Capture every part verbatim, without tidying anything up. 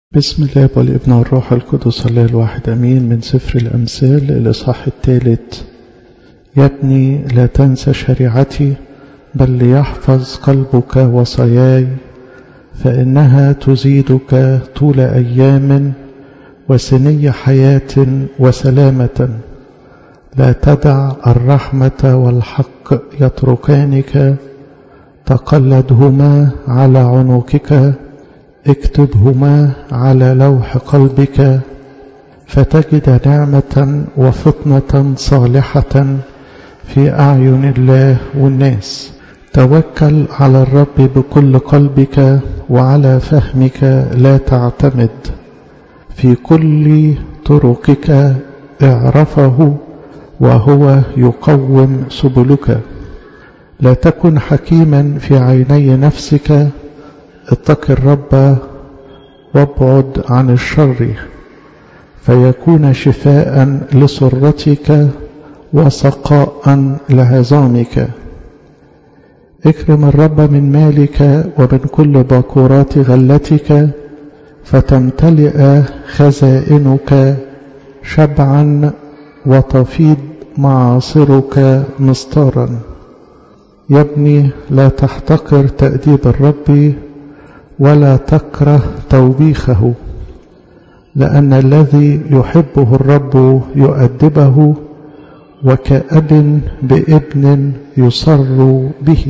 بسم الله والابن والروح القدس الله الواحد أمين. من سفر الأمثال الإصحاح الثالث. يا ابني لا تنسى شريعتي، بل ليحفظ قلبك وصاياي، فإنها تزيدك طول أيام وسني حياة وسلامة. لا تدع الرحمة والحق يتركانك، تقلدهما على عنقك، اكتبهما على لوح قلبك، فتجد نعمة وفطنة صالحة في أعين الله والناس. توكل على الرب بكل قلبك، وعلى فهمك لا تعتمد. في كل طرقك اعرفه، وهو يقوم سبلك. لا تكن حكيما في عيني نفسك، اتق الرب وابعد عن الشر، فيكون شفاء لسرتك وسقاء لعظامك. اكرم الرب من مالك ومن كل باكورات غلتك، فتمتلئ خزائنك شبعا، وتفيض معاصرك مستارا. يا ابني لا تحتقر تأديب الرب، ولا تكره توبيخه، لأن الذي يحبه الرب يؤدبه، وكأب بابن يصر به.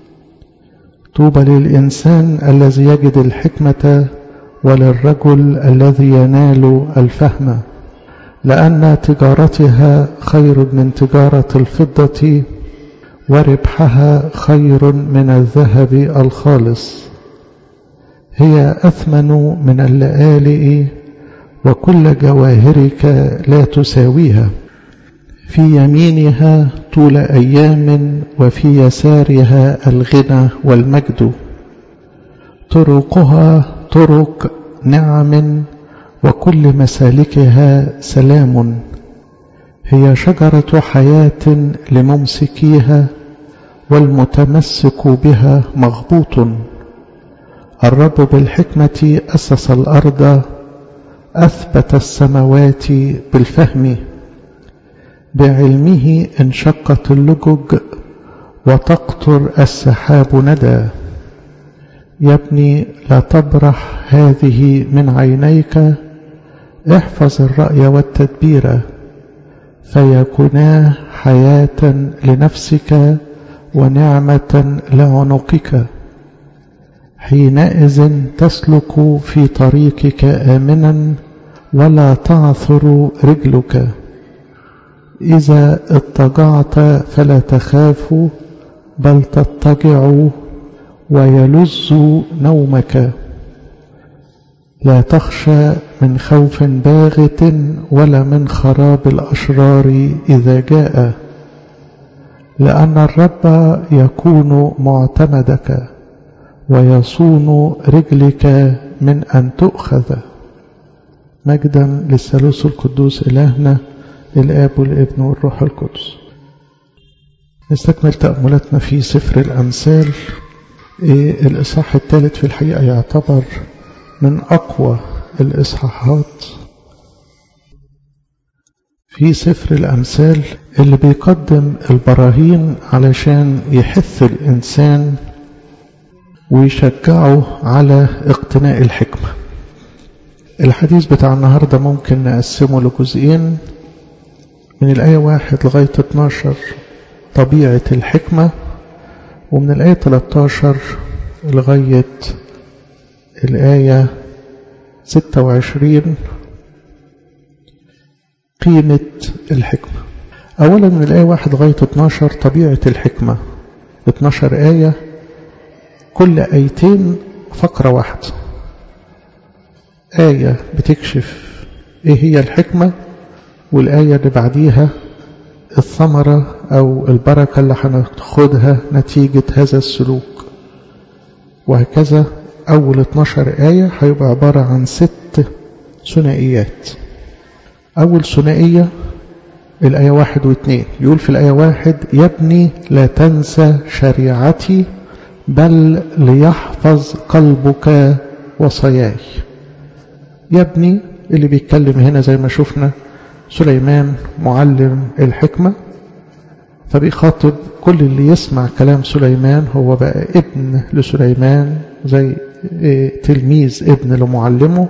طوبى للإنسان الذي يجد الحكمة، وللرجل الذي ينال الفهم، لأن تجارتها خير من تجارة الفضة، وربحها خير من الذهب الخالص. هي أثمن من اللآلئ، وكل جواهرك لا تساويها. في يمينها طول أيام، وفي يسارها الغنى والمجد. طرقها طرق نعم، وكل مسالكها سلام. هي شجرة حياة لممسكيها، والمتمسك بها مغبوط. الرب بالحكمة أسس الأرض، أثبت السماوات بالفهم. بعلمه انشقت اللجج، وتقطر السحاب ندى. يا ابني لا تبرح هذه من عينيك، احفظ الرأي والتدبير، فيكونا حياة لنفسك ونعمة لعنقك. حينئذ تسلك في طريقك آمنا، ولا تعثر رجلك. إذا اضطجعت فلا تخاف، بل تضطجع ويلذ نومك. لا تخشى من خوف باغت، ولا من خراب الأشرار إذا جاء، لأن الرب يكون معتمدك، ويصون رجلك من أن تؤخذ. مجدا للثالوث القدوس إلهنا الآب والابن والروح القدس. نستكمل تأملاتنا في سفر الأمثال. إيه الإصحاح الثالث في الحقيقة يعتبر من أقوى الإصحاحات في سفر الأمثال، اللي بيقدم البراهين علشان يحث الإنسان ويشجعه على اقتناء الحكمة. الحديث بتاع النهاردة ممكن نقسمه لجزئين، من الآية واحد لغاية اتناشر طبيعة الحكمة، ومن الآية تلتاشر لغاية الآية ستة وعشرين قيمة الحكمة. أولا من الآية واحد لغاية اتناشر طبيعة الحكمة. اتناشر آية، كل آيتين فقرة واحدة. آية بتكشف إيه هي الحكمة، والآية اللي بعديها الثمرة أو البركة اللي هناخدها نتيجة هذا السلوك، وهكذا. أول اتناشر آية هيبقى عبارة عن ست ثنائيات. أول ثنائية الآية واحد واثنين، يقول في الآية واحد: يا ابني لا تنسى شريعتي، بل ليحفظ قلبك وصاياي. يا ابني اللي بيتكلم هنا زي ما شفنا سليمان معلم الحكمة، فبيخاطب كل اللي يسمع كلام سليمان، هو بقى ابن لسليمان زي تلميذ ابن لمعلمه،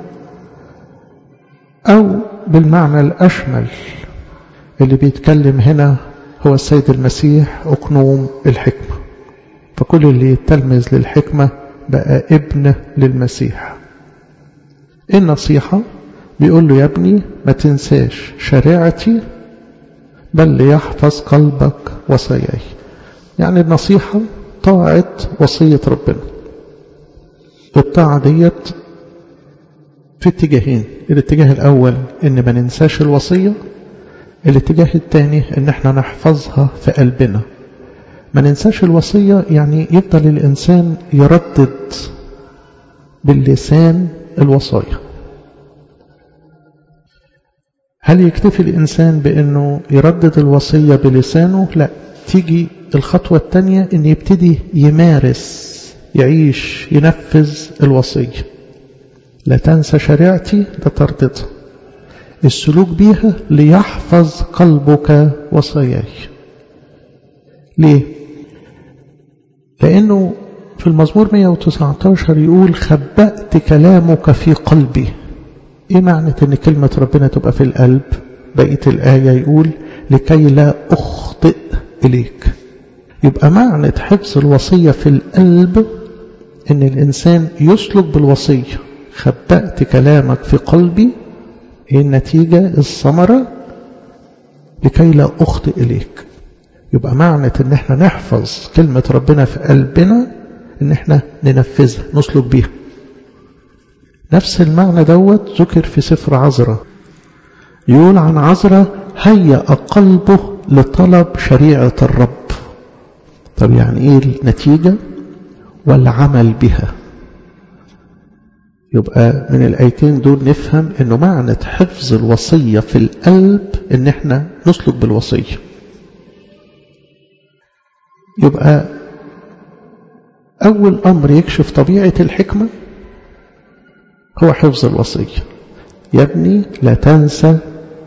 أو بالمعنى الأشمل اللي بيتكلم هنا هو السيد المسيح أقنوم الحكمة. فكل اللي يتلمذ للحكمة بقى ابن للمسيح. النصيحة بيقول له يا ابني ما تنساش شريعتي بل ليحفظ قلبك وصاياي. يعني النصيحة طاعة وصية ربنا. الطاعة ديت في اتجاهين، الاتجاه الأول إن ما ننساش الوصية، الاتجاه الثاني إن احنا نحفظها في قلبنا. ما ننساش الوصية يعني يفضل الإنسان يردد باللسان الوصايا. هل يكتفي الإنسان بأنه يردد الوصية بلسانه؟ لا، تيجي الخطوة الثانية إن يبتدي يمارس، يعيش، ينفذ الوصية. لا تنسى شريعتي، ده ترددها. السلوك بيها ليحفظ قلبك وصاياي. ليه؟ لأنه في المزمور مئة وتسعة عشر يقول خبأت كلامك في قلبي. ايه معنى ان كلمة ربنا تبقى في القلب؟ بقية الآية يقول لكي لا أخطئ إليك. يبقى معنى حفظ الوصية في القلب ان الإنسان يسلك بالوصية. خبأت كلامك في قلبي، ايه النتيجة؟ الثمرة لكي لا أخطئ إليك. يبقى معنى ان احنا نحفظ كلمة ربنا في قلبنا ان احنا ننفذها، نسلك بيها. نفس المعنى دوت ذكر في سفر عزرا. يقول عن عزرا هيأ قلبه لطلب شريعة الرب. طب يعني ايه النتيجة؟ والعمل بها. يبقى من الآيتين دول نفهم انه معنى حفظ الوصية في القلب ان احنا نسلك بالوصية. يبقى أول أمر يكشف طبيعة الحكمة هو حفظ الوصية. يا ابني لا تنسى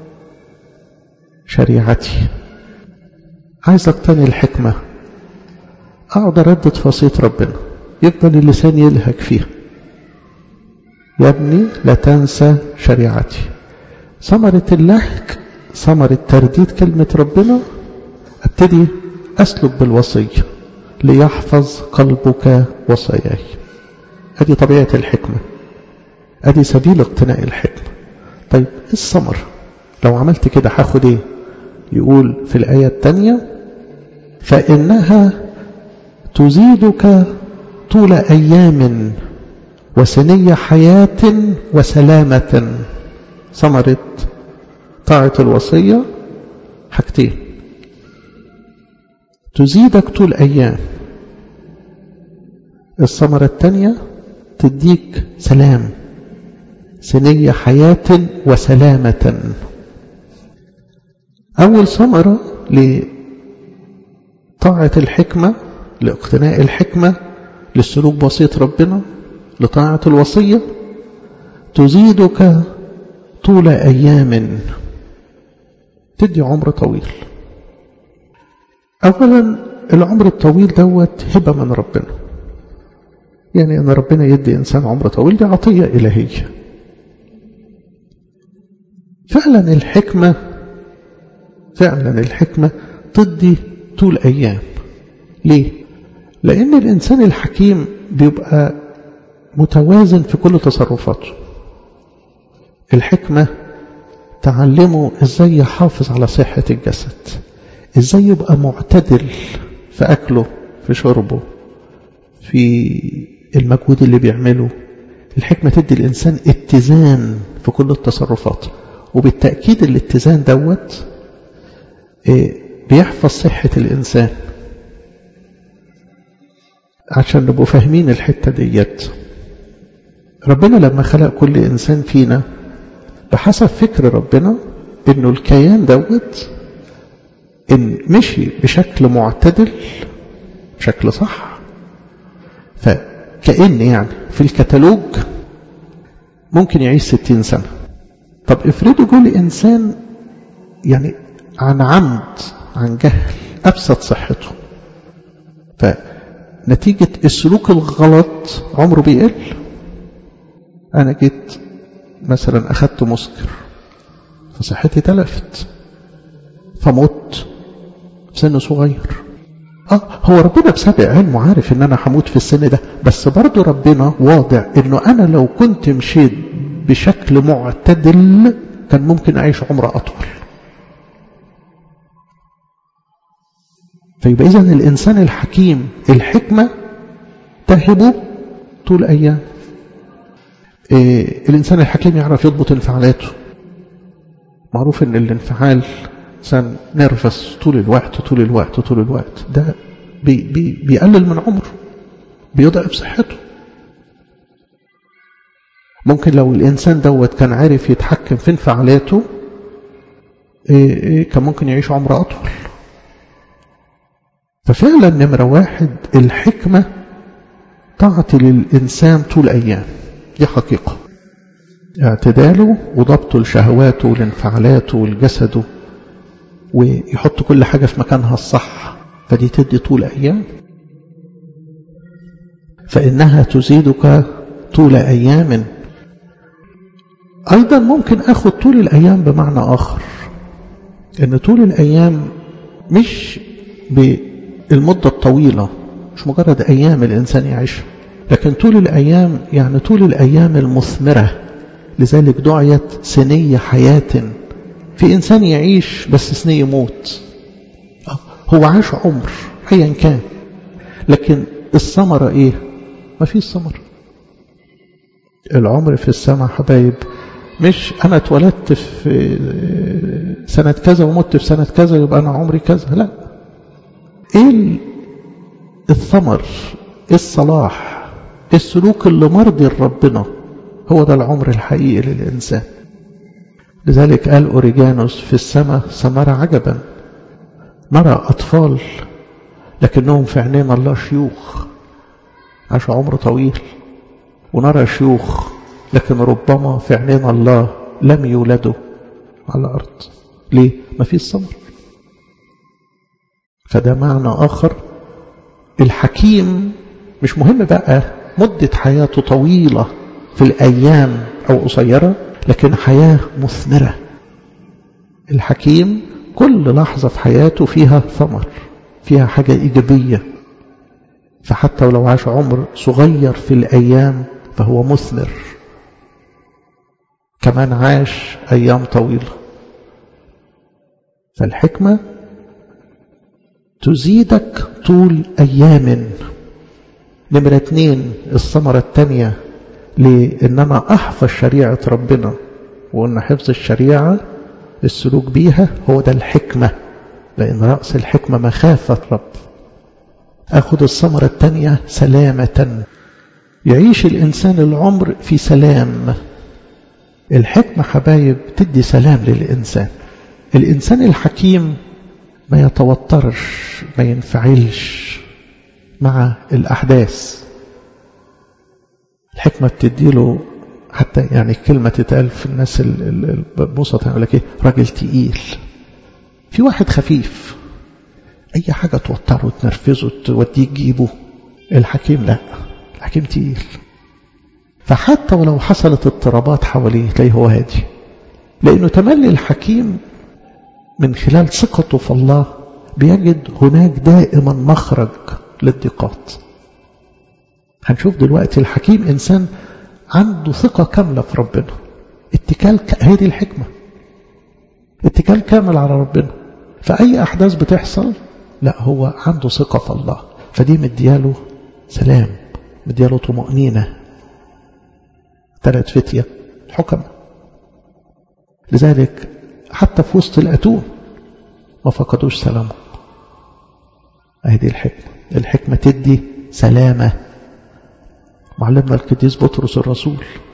شريعتي. عايز اقتني الحكمة، اقعد اردد في وصية ربنا، يفضل اللسان يلهج فيها. يا ابني لا تنسى شريعتي. ثمرة اللهج، ثمرة ترديد كلمة ربنا، ابتدي اسلك بالوصية ليحفظ قلبك وصاياي. ادي طبيعة الحكمة، ادي سبيل اقتناء الحكمة. طيب ايه الثمر؟ لو عملت كده هاخد ايه؟ يقول في الآية الثانية فإنها تزيدك طول أيام وسنية حياة وسلامة. ثمرة طاعة الوصية حاجتين، تزيدك طول أيام. الثمرة الثانية تديك سلام، سنية حياة وسلامة. أول ثمرة لطاعة الحكمة، لاقتناء الحكمة، للسلوك بوصية ربنا، لطاعة الوصية، تزيدك طول أيام، تدي عمر طويل. أولا العمر الطويل دوت هبة من ربنا، يعني أن ربنا يدي إنسان عمر طويل دي عطية إلهية. فعلا الحكمة فعلا الحكمة تدي طول أيام. ليه؟ لأن الإنسان الحكيم بيبقى متوازن في كل تصرفاته. الحكمة تعلمه إزاي يحافظ على صحة الجسد، إزاي يبقى معتدل في أكله، في شربه، في المجهود اللي بيعمله. الحكمة تدي الإنسان اتزان في كل التصرفات، وبالتأكيد الاتزان دوت بيحفظ صحة الإنسان. عشان نبقوا فاهمين الحتة ديت، ربنا لما خلق كل إنسان فينا بحسب فكر ربنا إنه الكيان دوت إن مشي بشكل معتدل، بشكل صح، فكأن يعني في الكتالوج ممكن يعيش ستين سنة. طب افرضوا جول إنسان يعني عن عمد عن جهل أفسد صحته، فنتيجة السلوك الغلط عمره بيقل. أنا جيت مثلا أخذت مسكر فصحتي تلفت فمت في سن صغير. آه هو ربنا بسبب علمه عارف ان انا هموت في السن ده، بس برضو ربنا واضع انه انا لو كنت مشيت بشكل معتدل كان ممكن اعيش عمر اطول. فيبقى اذن الانسان الحكيم الحكمة تهبه طول ايام. إيه الانسان الحكيم يعرف يضبط انفعالاته. معروف ان الانفعال إنسان نرفس طول الوقت طول الوقت طول الوقت ده بي بي بيقلل من عمره، بيضعف صحته. ممكن لو الإنسان دوت كان عارف يتحكم في انفعالاته إيه إيه كان ممكن يعيش عمر أطول. ففعلا نمرة واحد الحكمة تعطي للإنسان طول أيام، دي حقيقة. اعتداله وضبطه لشهواته والانفعالاته والجسده ويحط كل حاجة في مكانها الصح، فدي تدي طول أيام. فإنها تزيدك طول أيام. أيضا ممكن أخذ طول الأيام بمعنى آخر، إن طول الأيام مش بالمدة الطويلة، مش مجرد أيام الإنسان يعيشها، لكن طول الأيام يعني طول الأيام المثمرة. لذلك دعيت سنية حياة. في إنسان يعيش بس سنة يموت، هو عاش عمر أيا كان، لكن الثمرة إيه؟ ما فيش ثمرة. العمر في السماء حبايب مش أنا اتولدت في سنة كذا ومت في سنة كذا يبقى أنا عمري كذا، لا. إيه الثمر؟ إيه الصلاح؟ إيه السلوك اللي مرضي ربنا؟ هو ده العمر الحقيقي للإنسان. لذلك قال أوريجانوس في السماء ثمرة عجبا، نرى أطفال لكنهم في عينين الله شيوخ عاشوا عمر طويل، ونرى شيوخ لكن ربما في عينين الله لم يولدوا على الأرض. ليه؟ ما فيش ثمر. فده معنى آخر. الحكيم مش مهم بقى مدة حياته طويلة في الأيام أو قصيرة، لكن حياة مثمرة. الحكيم كل لحظة في حياته فيها ثمر، فيها حاجة إيجابية. فحتى ولو عاش عمر صغير في الأيام فهو مثمر، كمان عاش أيام طويلة. فالحكمة تزيدك طول أيام. نمرة اتنين الثمرة التانية لأن أنا أحفظ شريعة ربنا، وأن حفظ الشريعة السلوك بيها هو ده الحكمة، لأن رأس الحكمة مخافة رب. أخذ الثمرة التانية سلامة، يعيش الإنسان العمر في سلام. الحكمة حبايب تدي سلام للإنسان. الإنسان الحكيم ما يتوترش، ما ينفعلش مع الأحداث. الحكمة بتديله حتى يعني كلمة تتقال في الناس البسطة يقول لك ايه؟ راجل تقيل. في واحد خفيف اي حاجة توتره وتنرفزه توديه تجيبه. الحكيم لا، الحكيم تقيل. فحتى ولو حصلت اضطرابات حواليه تلاقيه هو هادي، لانه تملي الحكيم من خلال ثقته في الله بيجد هناك دائما مخرج للضيقات. هنشوف دلوقتي الحكيم إنسان عنده ثقة كاملة في ربنا، اتكال ك... هذه الحكمة، اتكال كامل على ربنا. فأي أحداث بتحصل لا، هو عنده ثقة في الله، فدي مدياله سلام، مدياله طمأنينة. ثلاث فتية الحكمة. لذلك حتى في وسط الأتون ما فقدوش سلامه. هذه الحكمة. الحكمة تدي سلامة. معلمنا القديس بطرس الرسول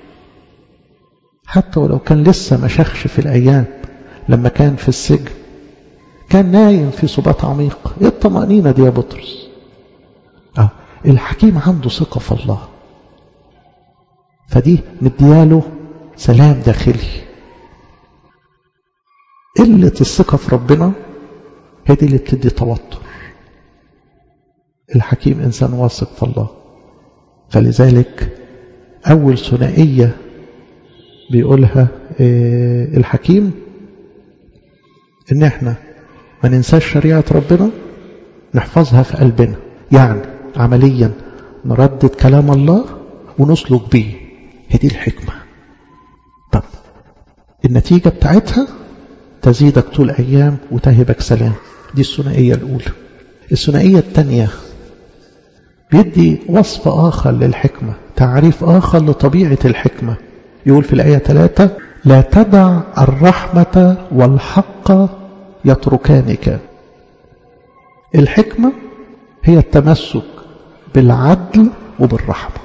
حتى ولو كان لسه ما شخش في الأيام، لما كان في السجن كان نايم في سبات عميق. ايه الطمأنينة دي يا بطرس؟ اه الحكيم عنده ثقة في الله، فدي مدياله سلام داخلي. قلة الثقة في ربنا هي دي اللي بتدي توتر. الحكيم إنسان واثق في الله. فلذلك أول ثنائية بيقولها الحكيم إن احنا ما ننساش شريعة ربنا، نحفظها في قلبنا، يعني عمليا نردد كلام الله ونسلك بيه. هي دي الحكمة. طب النتيجة بتاعتها تزيدك طول أيام وتهبك سلام. دي الثنائية الأولى. الثنائية الثانية بيدي وصف آخر للحكمة، تعريف آخر لطبيعة الحكمة. يقول في الآية ثلاثة: لا تدع الرحمة والحق يتركانك. الحكمة هي التمسك بالعدل وبالرحمة.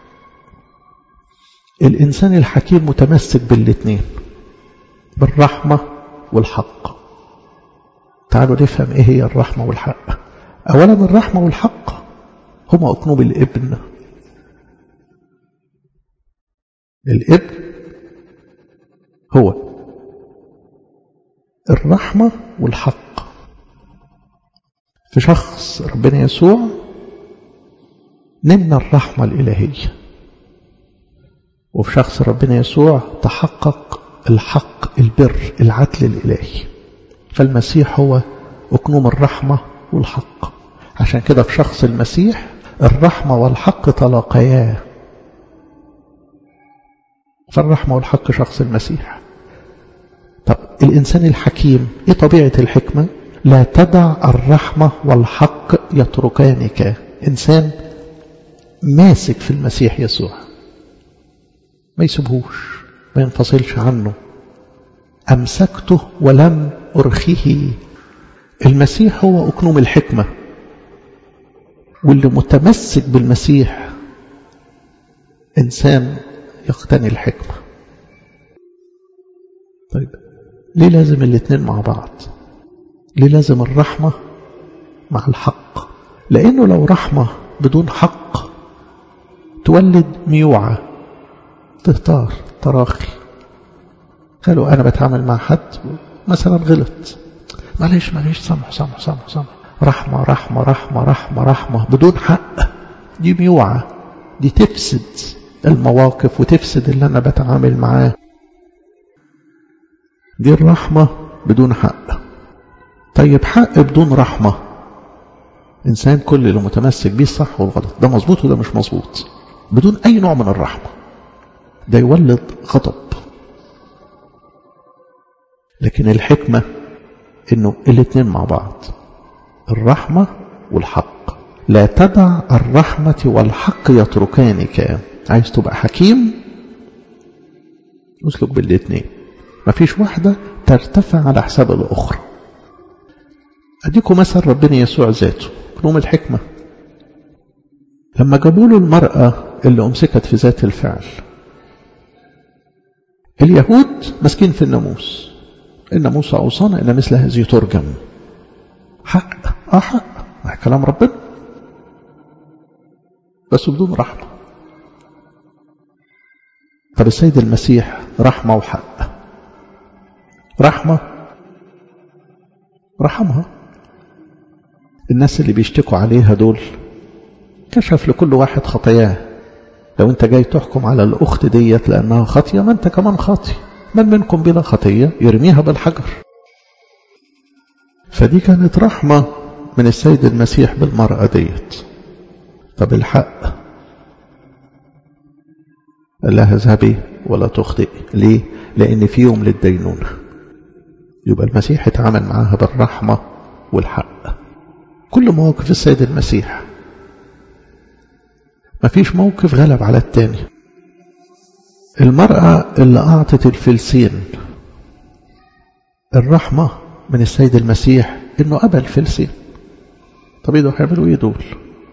الإنسان الحكيم متمسك بالاثنين، بالرحمة والحق. تعالوا نفهم ايه هي الرحمة والحق. اولا الرحمة والحق هما اكنوب الابن. الابن هو الرحمة والحق في شخص ربنا يسوع. نمنا الرحمة الإلهية، وفي شخص ربنا يسوع تحقق الحق، البر، العدل الإلهي. فالمسيح هو أكنوم الرحمة والحق. عشان كده في شخص المسيح الرحمة والحق تلاقيا. فالرحمة والحق شخص المسيح. طب الإنسان الحكيم إيه طبيعة الحكمة؟ لا تدع الرحمة والحق يتركانك. إنسان ماسك في المسيح يسوع، ما يسيبهوش، ما ينفصلش عنه. أمسكته ولم أرخيه. المسيح هو أكنوم الحكمة، واللي متمسك بالمسيح إنسان يقتني الحكمة. طيب ليه لازم الاثنين مع بعض؟ ليه لازم الرحمة مع الحق؟ لأنه لو رحمة بدون حق تولد ميوعة، تهتار، تراخي. قالوا أنا بتعامل مع حد مثلا غلط، معلش معلش سامح سامح سامح سامح. رحمة رحمة رحمة رحمة رحمة بدون حق، دي ميوعة، دي تفسد المواقف وتفسد اللي أنا بتعامل معاه. دي الرحمة بدون حق. طيب حق بدون رحمة، إنسان كل اللي متمسك بيه الصح والغلط، ده مظبوط وده مش مظبوط، بدون أي نوع من الرحمة، ده يولد غضب. لكن الحكمة إنه الاثنين مع بعض، الرحمة والحق. لا تدع الرحمة والحق يتركانك. عايز تبقى حكيم، اسلك بالاثنين، مفيش واحدة ترتفع على حساب الأخرى. أديكم مثل ربنا يسوع ذاته، كلهم الحكمة. لما جابوا له المرأة اللي أمسكت في ذات الفعل، اليهود مسكين في الناموس، الناموس أوصانا إن مثل هذه ترجم. حق، آه حق، مع كلام ربنا، بس بدون رحمة. طب السيد المسيح رحمة وحق. رحمة رحمها الناس اللي بيشتكوا عليها دول، كشف لكل واحد خطاياه. لو انت جاي تحكم على الأخت ديت لأنها خاطية، ما انت كمان خاطي. من منكم بلا خطية يرميها بالحجر. فدي كانت رحمة من السيد المسيح بالمرأة ديت. طب الحق، قال لها اذهبي ولا تخطئي. ليه؟ لأن في يوم للدينونة. يبقى المسيح اتعامل معاها بالرحمة والحق. كل مواقف السيد المسيح ما فيش موقف غلب على التاني. المرأة اللي أعطت الفلسين، الرحمة من السيد المسيح إنه قبل الفلسين. طب إيه دول هيعملوا إيه دول؟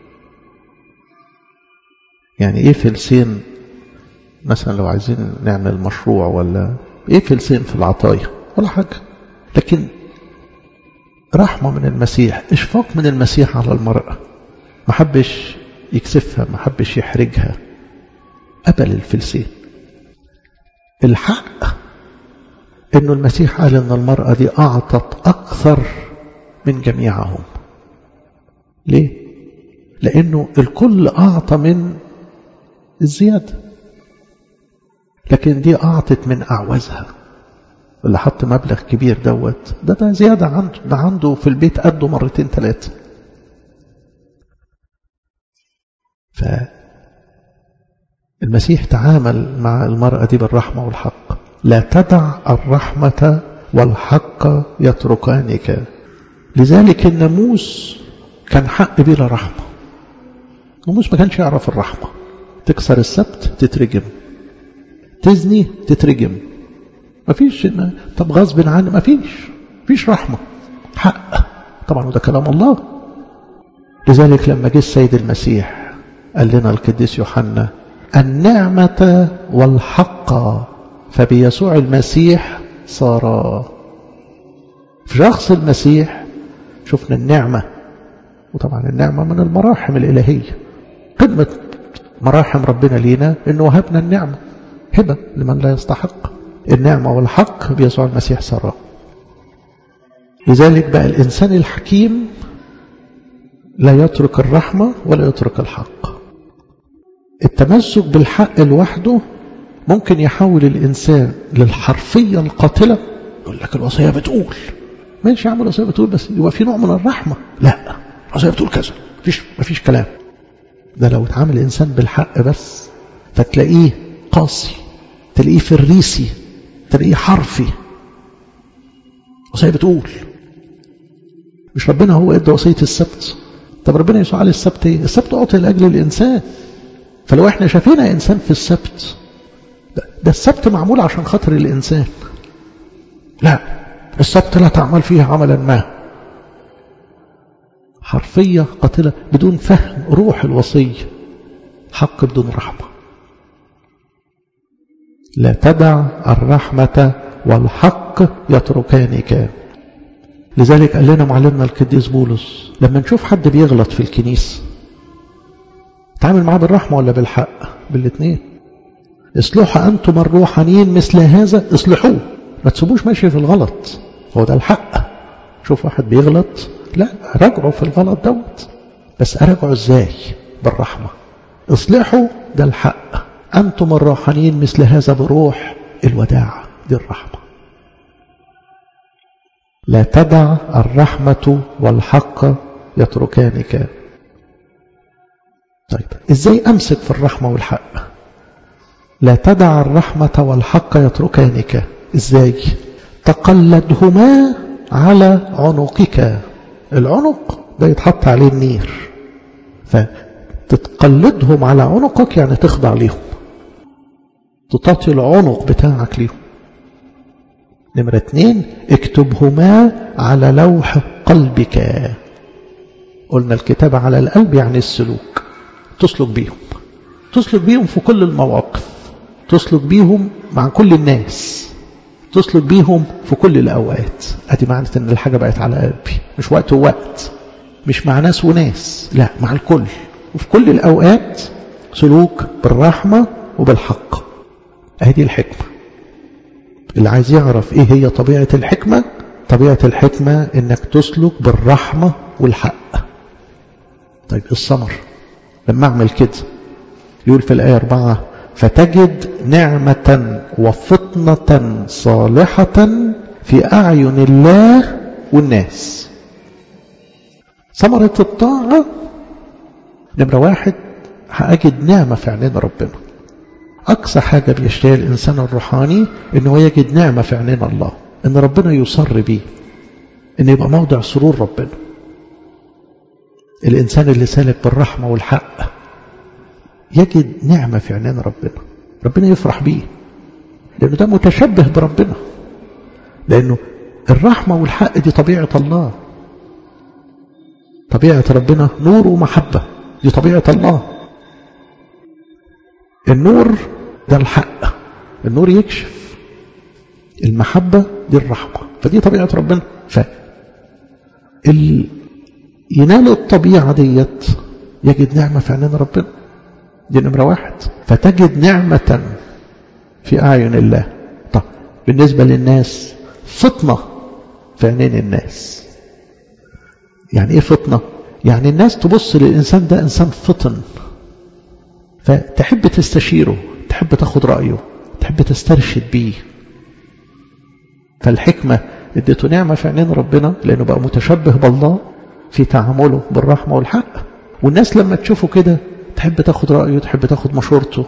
يعني إيه فلسين؟ مثلا لو عايزين نعمل مشروع ولا إيه فلسين في العطايا ولا حاجة. لكن رحمة من المسيح، إشفاق من المسيح على المرأة، ما حبش يكسفها، ما حبش يحرجها، قبل الفلسين. الحق إنه المسيح قال إن المرأة دي أعطت أكثر من جميعهم. ليه؟ لأنه الكل أعطى من الزيادة، لكن دي أعطت من أعوزها. اللي حط مبلغ كبير دوت ده ده زيادة عنده، ده عنده في البيت قده مرتين ثلاثة. فالمسيح تعامل مع المرأة دي بالرحمة والحق. لا تدع الرحمة والحق يتركانك. لذلك الناموس كان حق بلا رحمة. الناموس ما كانش يعرف الرحمة. تكسر السبت تترجم، تزني تترجم، ما فيش. طب غصب عنه ما فيش فيش رحمة، حق طبعا، وده كلام الله. لذلك لما جه السيد المسيح قال لنا القديس يوحنا النعمة والحق فبيسوع المسيح صارا. في شخص المسيح شفنا النعمة، وطبعا النعمة من المراحم الإلهية. قمة مراحم ربنا لينا إنه وهبنا النعمة هبة لمن لا يستحق. النعمة والحق بيسوع المسيح صارا. لذلك بقى الإنسان الحكيم لا يترك الرحمة ولا يترك الحق. التمسك بالحق لوحده ممكن يحول الإنسان للحرفية القاتلة. يقول لك الوصية بتقول، ماشي يا عم الوصية بتقول، بس يبقى في نوع من الرحمة. لا، الوصية بتقول كذا، مفيش مفيش كلام. ده لو اتعامل الإنسان بالحق بس فتلاقيه قاسي، تلاقيه فريسي، تلاقيه حرفي. الوصية بتقول، مش ربنا هو ادى وصية السبت؟ طب ربنا يسوع على السبت ايه؟ السبت أعطي لأجل الإنسان. فلو احنا شايفينها إنسان في السبت، ده, ده السبت معمول عشان خاطر الإنسان. لا، السبت لا تعمل فيها عملا ما. حرفية قاتلة بدون فهم روح الوصية، حق بدون رحمة. لا تدع الرحمة والحق يتركانك. لذلك قال لنا معلمنا القديس بولس لما نشوف حد بيغلط في الكنيسة تعامل معاه بالرحمة ولا بالحق؟ بالاثنين. اصلحوا أنتم الروحانيين مثل هذا، اصلحوه، ما تسيبوش ماشي في الغلط. هو ده الحق. شوف واحد بيغلط، لا راجعوا في الغلط دوت، بس أراجعوا ازاي؟ بالرحمة. اصلحوا، ده الحق. أنتم الروحانيين مثل هذا بروح الوداع، دي الرحمة. لا تدع الرحمة والحق يتركانك. طيب ازاي امسك في الرحمة والحق؟ لا تدع الرحمة والحق يتركانك. ازاي؟ تقلدهما على عنقك. العنق ده يتحط عليه النير، فتتقلدهم على عنقك يعني تخضع ليهم، تطاطي العنق بتاعك ليهم. نمرة اتنين، اكتبهما على لوح قلبك. قلنا الكتابة على القلب يعني السلوك، تسلك بيهم، تسلك بيهم في كل المواقف، تسلك بيهم مع كل الناس، تسلك بيهم في كل الأوقات. ادي معنى ان الحاجة بقت على قلبي، مش وقت ووقت، مش مع ناس وناس، لا مع الكل وفي كل الأوقات. سلوك بالرحمة وبالحق. هذه الحكمة. اللي عايز يعرف ايه هي طبيعة الحكمة، طبيعة الحكمة انك تسلك بالرحمة والحق. طيب الثمر لما اعمل كده، يقول في الآية أربعة فتجد نعمة وفطنة صالحة في أعين الله والناس. ثمرة الطاعة نمرة واحد، هأجد نعمة في عينين ربنا. أقصى حاجة بيشتهي الإنسان الروحاني إنه يجد نعمة في عينين الله، إن ربنا يصر بيه، إن يبقى موضع سرور ربنا. الإنسان اللي سالك بالرحمة والحق يجد نعمة في عينين ربنا، ربنا يفرح بيه، لأنه ده متشبه بربنا، لأنه الرحمة والحق دي طبيعة الله. طبيعة ربنا نور ومحبة، دي طبيعة الله. النور ده الحق، النور يكشف. المحبة دي الرحمة، فدي طبيعة ربنا. ف ينال الطبيعة ديت يجد نعمة في عينين ربنا، دي نمرة واحد. فتجد نعمة في أعين الله. طب بالنسبة للناس فطنة في عينين الناس. يعني إيه فطنة؟ يعني الناس تبص للإنسان ده إنسان فطن، فتحب تستشيره، تحب تاخد رأيه، تحب تسترشد بيه. فالحكمة اديته نعمة في عينين ربنا لأنه بقى متشبه بالله في تعامله بالرحمة والحق، والناس لما تشوفه كده تحب تاخد رأيه، تحب تاخد مشورته.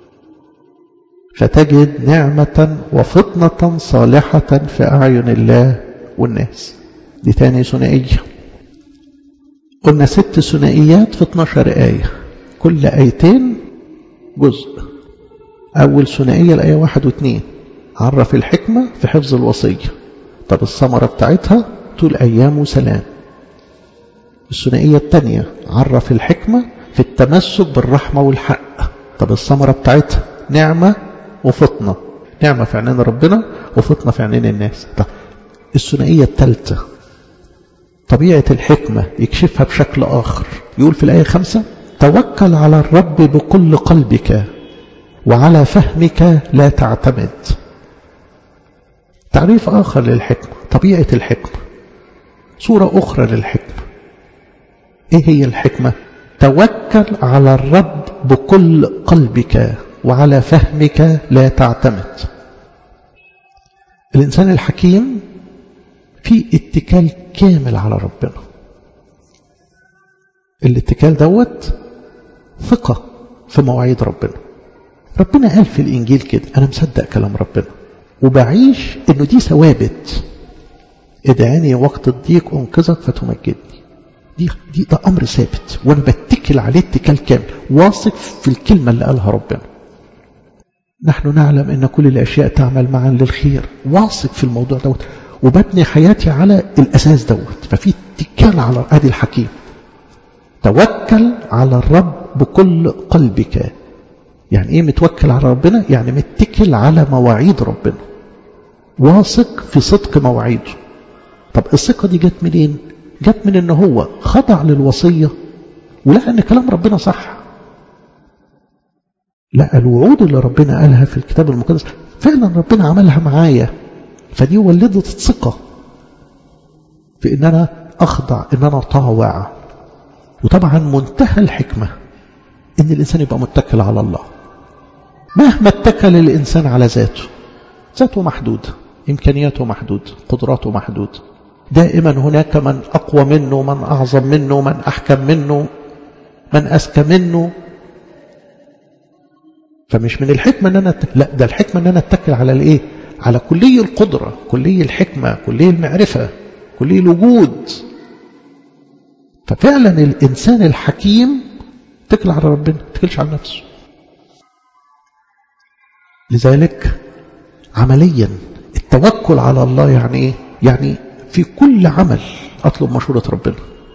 فتجد نعمة وفطنة صالحة في أعين الله والناس. دي تاني ثنائية. قلنا ست ثنائيات في اتناشر آية، كل آيتين جزء. أول ثنائية الآية واحد واثنين، عرف الحكمة في حفظ الوصية. طب الثمرة بتاعتها طول أيام وسلام. الثنائية الثانية عرف الحكمة في التمسك بالرحمة والحق. طب الثمرة بتاعتها نعمة وفطنة، نعمة في عينين ربنا وفطنة في عينين الناس. طب الثنائية الثالثة طبيعة الحكمة يكشفها بشكل آخر. يقول في الآية خمسة: توكل على الرب بكل قلبك وعلى فهمك لا تعتمد. تعريف آخر للحكمة، طبيعة الحكمة، صورة أخرى للحكمة. إيه هي الحكمة؟ توكل على الرب بكل قلبك وعلى فهمك لا تعتمد. الإنسان الحكيم في اتكال كامل على ربنا. الاتكال دوت ثقة في مواعيد ربنا. ربنا قال في الإنجيل كده، أنا مصدق كلام ربنا وبعيش إنه دي ثوابت. ادعاني وقت الضيق أنقذك فتمجدني. دي, دي ده أمر ثابت وأنا بتكل عليه اتكال كامل، واثق في الكلمة اللي قالها ربنا. نحن نعلم أن كل الأشياء تعمل معا للخير، واثق في الموضوع دوت وببني حياتي على الأساس دوت. ففي اتكال على هذه الحكيم. توكل على الرب بكل قلبك. يعني ايه متوكل على ربنا؟ يعني متكل على مواعيد ربنا، واثق في صدق مواعيده. طب الثقة دي جت منين؟ جت من ان هو خضع للوصية ولقى ان كلام ربنا صح. لقى الوعود اللي ربنا قالها في الكتاب المقدس فعلا ربنا عملها معايا، فدي ولدت الثقة في ان انا اخضع، ان انا طاوع. وطبعا منتهى الحكمة ان الانسان يبقى متكل على الله. مهما اتكل الانسان على ذاته، ذاته محدودة، امكانياته محدودة، قدراته محدودة. دائما هناك من اقوى منه، من اعظم منه، من احكم منه، من اذكى منه. فمش من الحكمة ان انا لا، ده الحكمة ان انا اتكل على الايه؟ على كلي القدرة، كلي الحكمة، كلي المعرفة، كلي الوجود. ففعلا الانسان الحكيم اتكل على ربنا، ما اتكلش على نفسه. لذلك عمليا التوكل على الله يعني ايه؟ يعني في كل عمل اطلب مشورة ربنا،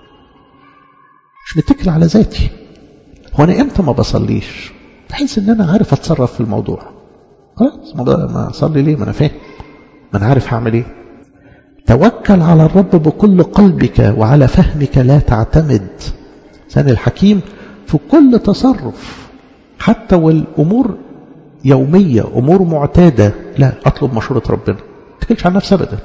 مش متكل على ذاتي. هو انا امتى ما بصليش؟ بحيث ان انا عارف اتصرف في الموضوع. خلاص ما اصلي ليه؟ ما انا فاهم، ما انا عارف هعمل ايه. توكل على الرب بكل قلبك وعلى فهمك لا تعتمد. لسان الحكيم في كل تصرف، حتى والامور يومية، امور معتادة، لا اطلب مشورة ربنا، ما تكلش عن نفسي ابدا.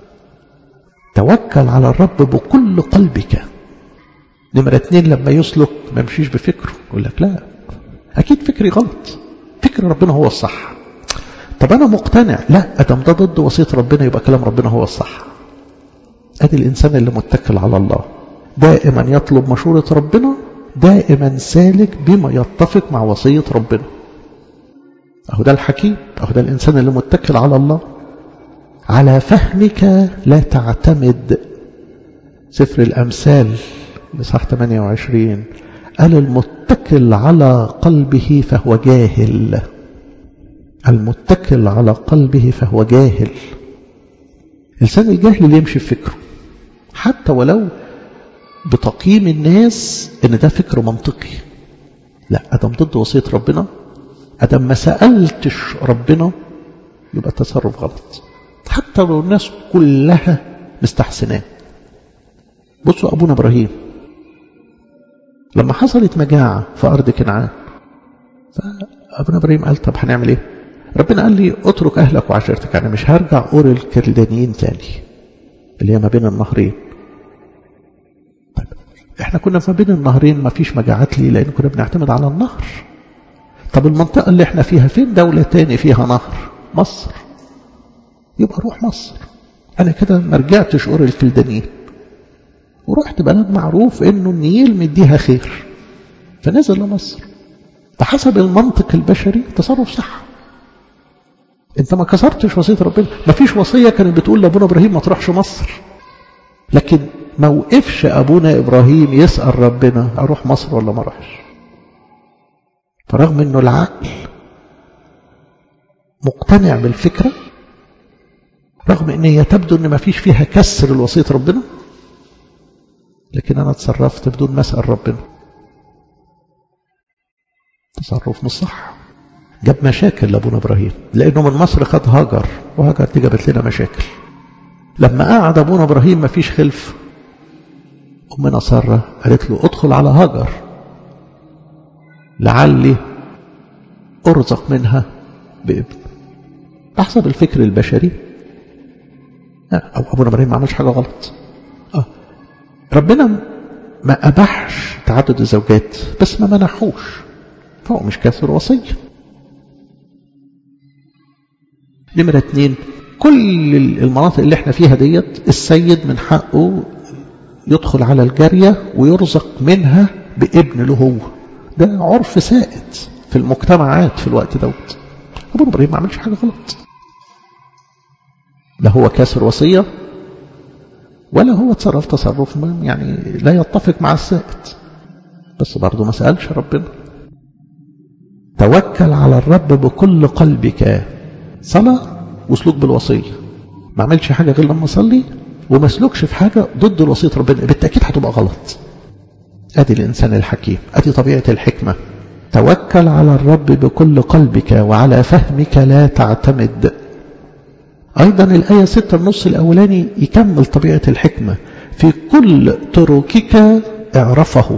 توكل على الرب بكل قلبك. نمرة اتنين لما يسلك ما يمشيش بفكره، يقول لك لا اكيد فكري غلط، فكر ربنا هو الصح. طب انا مقتنع، لا ادم ده ضد وصية ربنا يبقى كلام ربنا هو الصح. ادي الانسان اللي متكل على الله، دائما يطلب مشورة ربنا، دائما سالك بما يتفق مع وصية ربنا. اهو ده الحكيم، اهو ده الانسان اللي متكل على الله. على فهمك لا تعتمد. سفر الامثال اصحاح ثمانية وعشرين قال المتكل على قلبه فهو جاهل. المتكل على قلبه فهو جاهل. الإنسان الجاهل اللي يمشي في فكره، حتى ولو بتقييم الناس ان ده فكر منطقي، لا ادم ضد وصية ربنا، ادم ما سألتش ربنا، يبقى التصرف غلط حتى لو الناس كلها مستحسناه. بصوا ابونا ابراهيم لما حصلت مجاعة في ارض كنعان، فابونا ابراهيم قال طب هنعمل ايه؟ ربنا قال لي اترك أهلك وعشيرتك، أنا مش هرجع أور الكلدانيين تاني اللي هي ما بين النهرين. طيب احنا كنا ما بين النهرين ما فيش مجاعات ليه؟ لأن كنا بنعتمد على النهر. طب المنطقة اللي احنا فيها فين دولة تاني فيها نهر؟ مصر. يبقى روح مصر. أنا كده ما رجعتش أور الكلدانيين ورحت بلد معروف إنه النيل مديها خير فنزل لمصر. بحسب المنطق البشري تصرف صح. انت ما كسرتش وصية ربنا. ما فيش وصية كانت بتقول لابونا ابراهيم ما تروحش مصر، لكن ما وقفش ابونا ابراهيم يسأل ربنا اروح مصر ولا ما اروحش. فرغم انه العقل مقتنع بالفكرة، رغم ان هي تبدو ان ما فيش فيها كسر الوصية ربنا، لكن انا تصرفت بدون ما اسأل ربنا. تصرف مش صح. جاب مشاكل لابونا ابراهيم لانه من مصر خد هاجر، وهاجر دي جابت لنا مشاكل. لما قعد ابونا ابراهيم ما فيش خلف، امنا ساره قالت له ادخل على هاجر لعلي ارزق منها بابن. بحسب الفكر البشري او ابونا ابراهيم ما عملش حاجه غلط. اه ربنا ما اباحش تعدد الزوجات بس ما منحوش، فهو مش كاسر وصيه. نمرة اتنين، كل المناطق اللي احنا فيها ديت السيد من حقه يدخل على الجارية ويرزق منها بابن له هو. ده عرف سائد في المجتمعات في الوقت دوت. ابونا ابراهيم ما عملش حاجة غلط، لا هو كاسر وصية ولا هو تصرف تصرف يعني لا يتفق مع السائد، بس برضه ما سألش ربنا. توكل على الرب بكل قلبك، صلاة وسلوك بالوصية. ما عملش حاجة غير لما صلي وما سلوكش في حاجة ضد الوصية ربنا، بالتأكيد هتبقى غلط. ادي الإنسان الحكيم، ادي طبيعة الحكمة. توكل على الرب بكل قلبك وعلى فهمك لا تعتمد. أيضا الآية ستة النص الأولاني يكمل طبيعة الحكمة. في كل طرقك اعرفه.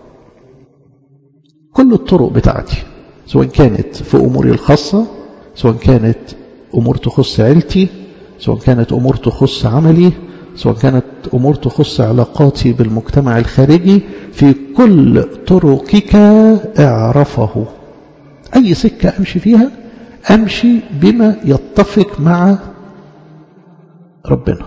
كل الطرق بتاعتي سواء كانت في أموري الخاصة، سواء كانت أمور تخص عيلتي، سواء كانت أمور تخص عملي، سواء كانت أمور تخص علاقاتي بالمجتمع الخارجي، في كل طرقك اعرفه. أي سكة أمشي فيها أمشي بما يتفق مع ربنا.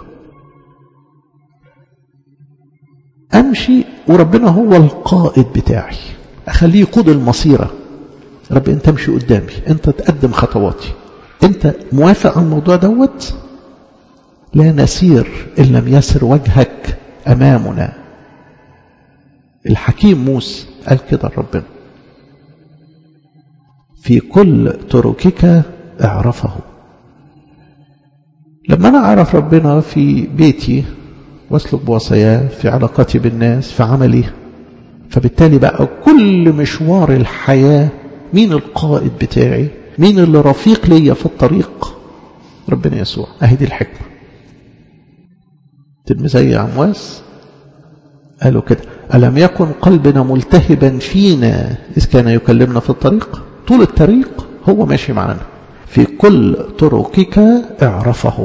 أمشي وربنا هو القائد بتاعي، أخليه يقود المسيرة. رب أنت امشي قدامي، أنت تقدم خطواتي، أنت موافق على الموضوع دوت. لا نسير إن لم يسر وجهك أمامنا. الحكيم موسى قال كده ربنا، في كل طرقك اعرفه. لما أنا أعرف ربنا في بيتي واسلك بوصاياه، في علاقاتي بالناس، في عملي، فبالتالي بقى كل مشوار الحياة مين القائد بتاعي؟ مين اللي رفيق ليا في الطريق؟ ربنا يسوع. اهي دي الحكمة. تلميذي عمواس قالوا كده، ألم يكن قلبنا ملتهبا فينا إذ كان يكلمنا في الطريق؟ طول الطريق هو ماشي معنا. في كل طرقك اعرفه.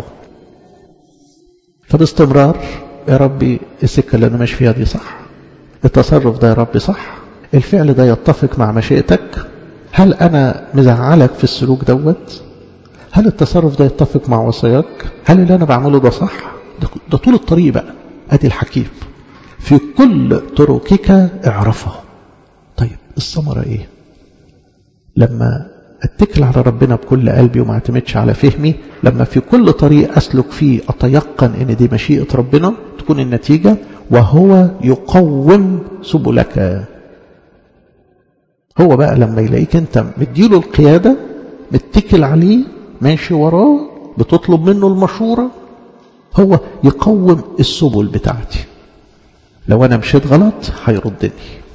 فباستمرار يا ربي السكة اللي أنا ماشي فيها دي صح، التصرف ده يا ربي صح، الفعل ده يتفق مع مشيئتك، هل أنا مزعلك في السلوك دوت؟ هل التصرف ده يتفق مع وصاياك؟ هل اللي أنا بعمله ده صح؟ ده, ده طول الطريق بقى. أدي الحكيم. في كل طرقك اعرفه. طيب الثمرة إيه؟ لما أتكل على ربنا بكل قلبي وما اعتمدش على فهمي، لما في كل طريق أسلك فيه أتيقن إن دي مشيئة ربنا، تكون النتيجة وهو يقوم سبلك. هو بقى لما يلاقيك أنت مديله القيادة، متكل عليه، ماشي وراه، بتطلب منه المشورة، هو يقوم السبل بتاعتي. لو أنا مشيت غلط هيردني.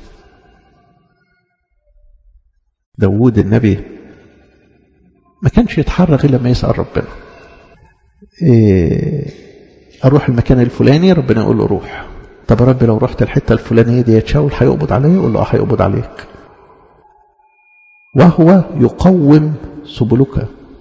داود النبي ما كانش يتحرك إلا لما يسأل ربنا. إيه أروح المكان الفلاني، ربنا يقول له روح. طب يا رب لو رحت الحتة الفلانية دي يتشاول هيقبض عليا؟ يقول له اه هيقبض عليك. وهو يقوم سبلك.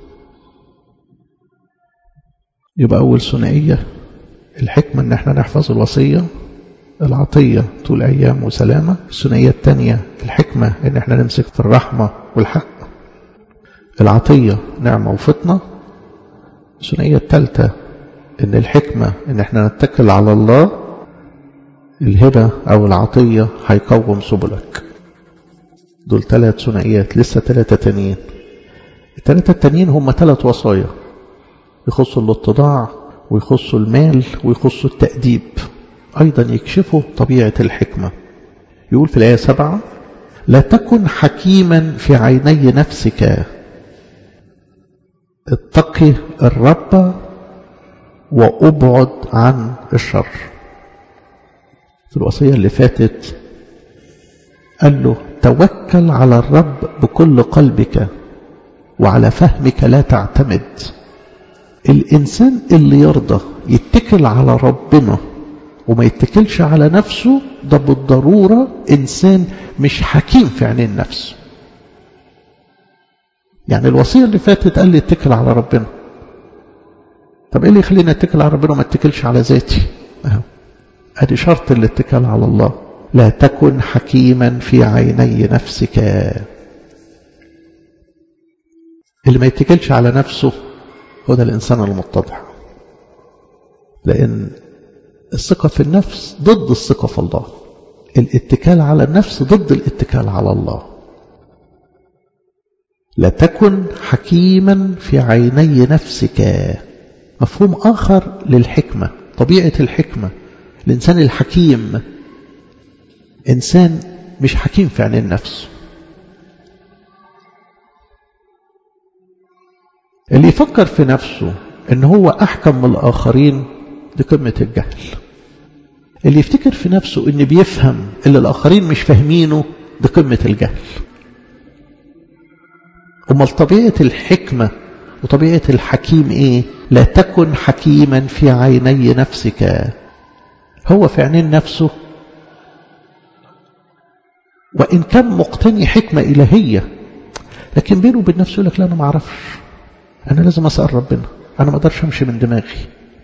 يبقى أول ثنائية الحكمة إن احنا نحفظ الوصية، العطية طول أيام وسلامة. الثنائية الثانية الحكمة إن احنا نمسك في الرحمة والحق. العطية نعمة وفطنة. الثنائية الثالثة إن الحكمة إن احنا نتكل على الله، الهبة أو العطية هيقوم سبلك. دول ثلاث ثنائيات، لسه ثلاثة تانيين. الثلاثة التانيين هم ثلاث وصايا يخصوا الاتضاع ويخصوا المال ويخصوا التأديب، أيضا يكشفوا طبيعة الحكمة. يقول في الآية سبعة: لا تكن حكيما في عيني نفسك، اتقي الرب وأبعد عن الشر. في الوصية اللي فاتت قال له توكل على الرب بكل قلبك وعلى فهمك لا تعتمد. الإنسان اللي يرضى يتكل على ربنا وما يتكلش على نفسه، ده بالضرورة إنسان مش حكيم في عينين نفسه. يعني الوصية اللي فاتت قال لي اتكل على ربنا. طب ايه اللي يخليني اتكل على ربنا وما اتكلش على ذاتي؟ اهو ادي شرط الاتكال على الله. لا تكن حكيما في عيني نفسك. اللي ما يتكلش على نفسه هو ده الإنسان المتضع، لأن الثقة في النفس ضد الثقة في الله، الاتكال على النفس ضد الاتكال على الله. لا تكن حكيما في عيني نفسك. مفهوم آخر للحكمة، طبيعة الحكمة. الإنسان الحكيم إنسان مش حكيم في عينين نفسه. اللي يفكر في نفسه إن هو أحكم من الآخرين دي قمة الجهل. اللي يفتكر في نفسه إن بيفهم اللي الآخرين مش فاهمينه دي قمة الجهل. أمال طبيعة الحكمة وطبيعة الحكيم إيه؟ لا تكن حكيما في عيني نفسك. هو في عينين نفسه وإن كان مقتني حكمة إلهية، لكن بينه وبين نفسه يقول لك لا أنا ما أعرفش، أنا لازم أسأل ربنا، أنا ما أقدرش أمشي من دماغي.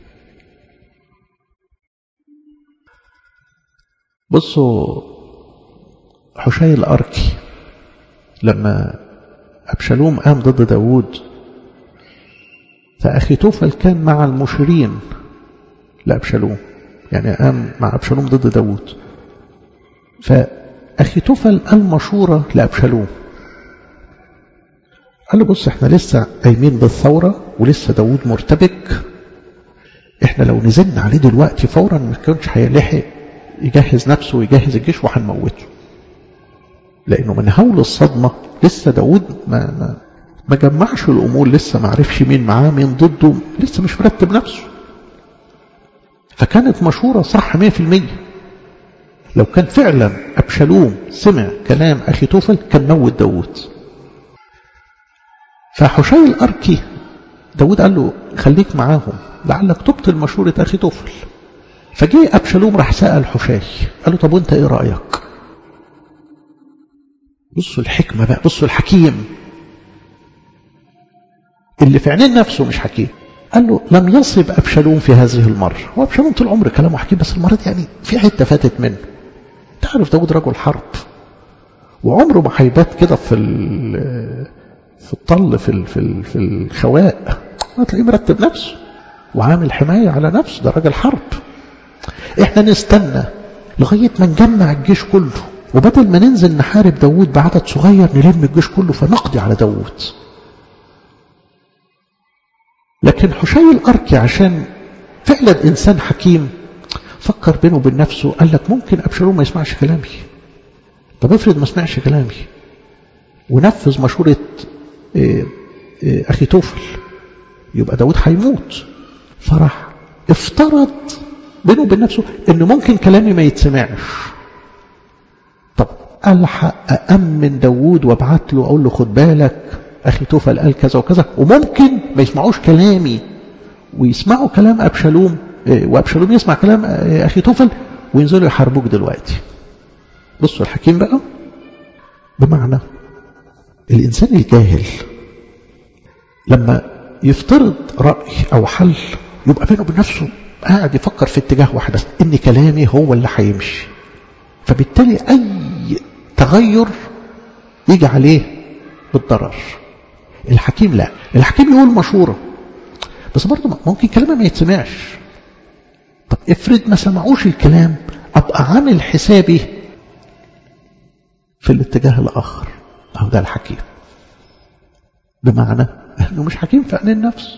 بصوا حشي الأركي لما أبشالوم قام ضد داود، فأخيتوفل كان مع المشيرين لأبشالوم، يعني قام مع أبشالوم ضد داود. فأخيتوفل قال مشورة لأبشالوم، قال له بص احنا لسه قايمين بالثورة ولسه داود مرتبك، احنا لو نزلنا عليه دلوقتي فورا ما كانش هيلحق يجهز نفسه ويجهز الجيش وهنموته، لأنه من هول الصدمة لسه داود ما, ما, ما جمعش الأمور، لسه ما عرفش مين معاه مين ضده، لسه مش مرتب نفسه. فكانت مشورة صح مية في المية. لو كان فعلا أبشالوم سمع كلام أخيتوفل كان موت داود. فحشي الأركي داود قال له خليك معاهم لعلك تبطل مشورة أخيتوفل. فجاء أبشالوم راح سأل حشي قال له طب وانت ايه رأيك؟ بصوا الحكمة بقى، بصوا الحكيم اللي في عينين نفسه مش حكيم. قال له لم يصب أبشالوم في هذه المرة. وأبشالوم طول عمره كلامه حكيم، بس المرة دي يعني في حتة فاتت منه. تعرف داود رجل حرب وعمره ما هيبات كده في في الطل في في في الخواء، ما تلاقيه مرتب نفسه وعامل حماية على نفسه، ده راجل حرب. احنا نستنى لغاية ما نجمع الجيش كله، وبدل ما ننزل نحارب داود بعدد صغير نلم الجيش كله فنقضي على داود. لكن حشي الأركي عشان فعلا إنسان حكيم فكر بينه وبين نفسه، قال لك ممكن أبشالوم ما يسمعش كلامي، طب افرض ما سمعش كلامي ونفذ مشورة أخيتوفل يبقى داود هيموت. فرح افترض بينه وبين نفسه إن ممكن كلامي ما يتسمعش. طب ألحق أأمن داود وابعت له أقول له خد بالك أخيتوفل قال كذا وكذا، وممكن ما يسمعوش كلامي ويسمعوا كلام أبشالوم، وأبشالوم يسمع كلام أخيتوفل وينزلوا يحاربوك دلوقتي. بصوا الحكيم بقى، بمعنى الإنسان الجاهل لما يفترض رأي أو حل يبقى بينه وبين نفسه قاعد يفكر في اتجاه واحد بس، ان كلامي هو اللي هيمشي. فبالتالي اي تغير يجي عليه بالضرر. الحكيم لا، الحكيم يقول مشورة بس برضه ممكن كلامه ما يتسمعش. طب افرض ما سمعوش الكلام، ابقى عامل حسابي في الاتجاه الاخر. اهو ده الحكيم، بمعنى انه مش حكيم في عين النفس.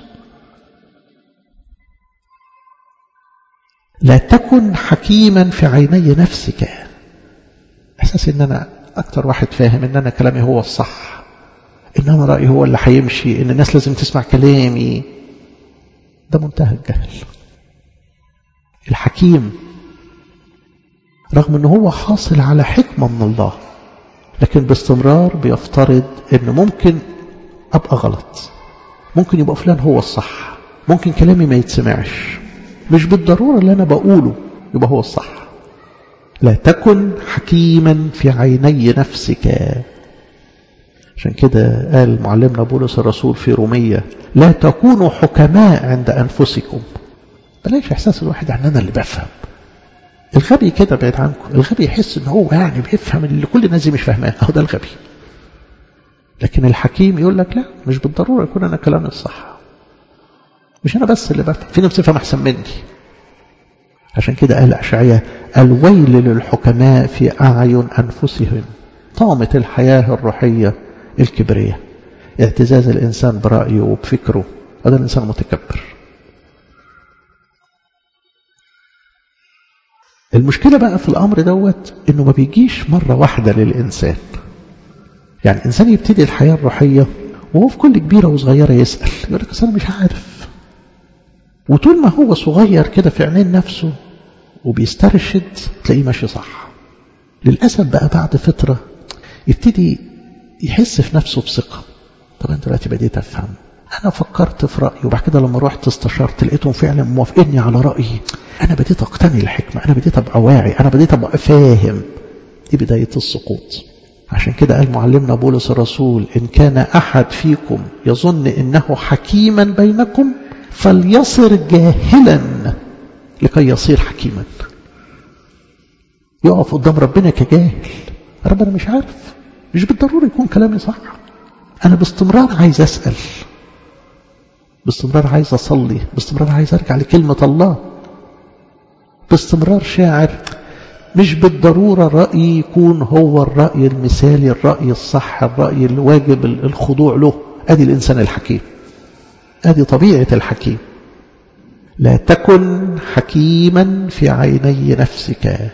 لا تكن حكيما في عيني نفسك. احساس ان انا اكتر واحد فاهم، ان انا كلامي هو الصح، ان انا رأيي هو اللي هيمشي، ان الناس لازم تسمع كلامي. ده منتهى الجهل. الحكيم رغم ان هو حاصل على حكمة من الله، لكن باستمرار بيفترض ان ممكن ابقى غلط، ممكن يبقى فلان هو الصح، ممكن كلامي ما يتسمعش، مش بالضرورة اللي انا بقوله يبقى هو الصح. لا تكن حكيما في عيني نفسك. عشان كده قال معلمنا بولس الرسول في رومية: لا تكونوا حكماء عند أنفسكم. بلاش إحساس الواحد أن أنا اللي بفهم. الغبي كده بعيد عنكم، الغبي يحس أنه هو يعني بيفهم اللي كل الناس دي مش فاهماه، أهو ده الغبي. لكن الحكيم يقول لك لا، مش بالضرورة يكون أنا كلامي الصح، مش أنا بس اللي بفهم، في ناس بتفهم أحسن مني. عشان كده قال أشعياء: الويل للحكماء في أعين أنفسهم، طامة الحياة الروحية الكبرية، اعتزاز الإنسان برأيه وبفكره. هذا الإنسان متكبر. المشكلة بقى في الأمر دوت إنه ما بيجيش مرة واحدة للإنسان. يعني إنسان يبتدي الحياة الروحية وهو في كل كبيرة وصغيرة يسأل، يقول لك أنا مش عارف. وطول ما هو صغير كده في عينين نفسه وبيسترشد تلاقيه ماشي صح. للأسف بقى بعد فترة يبتدي يحس في نفسه بثقة. طب أنا دلوقتي بديت أفهم، أنا فكرت في رأيي، وبعد كده لما رحت استشرت لقيتهم فعلا موافقيني على رأيي، أنا بديت أقتني الحكمة، أنا بديت أبقى واعي، أنا بديت أبقى فاهم. دي بداية السقوط. عشان كده قال معلمنا بولس الرسول: إن كان أحد فيكم يظن إنه حكيما بينكم فليصر جاهلا لكي يصير حكيما. يقف قدام ربنا كجاهل، ربنا مش عارف، مش بالضرورة يكون كلامي صح. أنا باستمرار عايز أسأل، باستمرار عايز أصلي، باستمرار عايز أرجع لكلمة الله، باستمرار شاعر مش بالضرورة رأيي يكون هو الرأي المثالي، الرأي الصح، الرأي اللي واجب الخضوع له. أدي الإنسان الحكيم، أدي طبيعة الحكيم. لا تكن حكيما في عيني نفسك.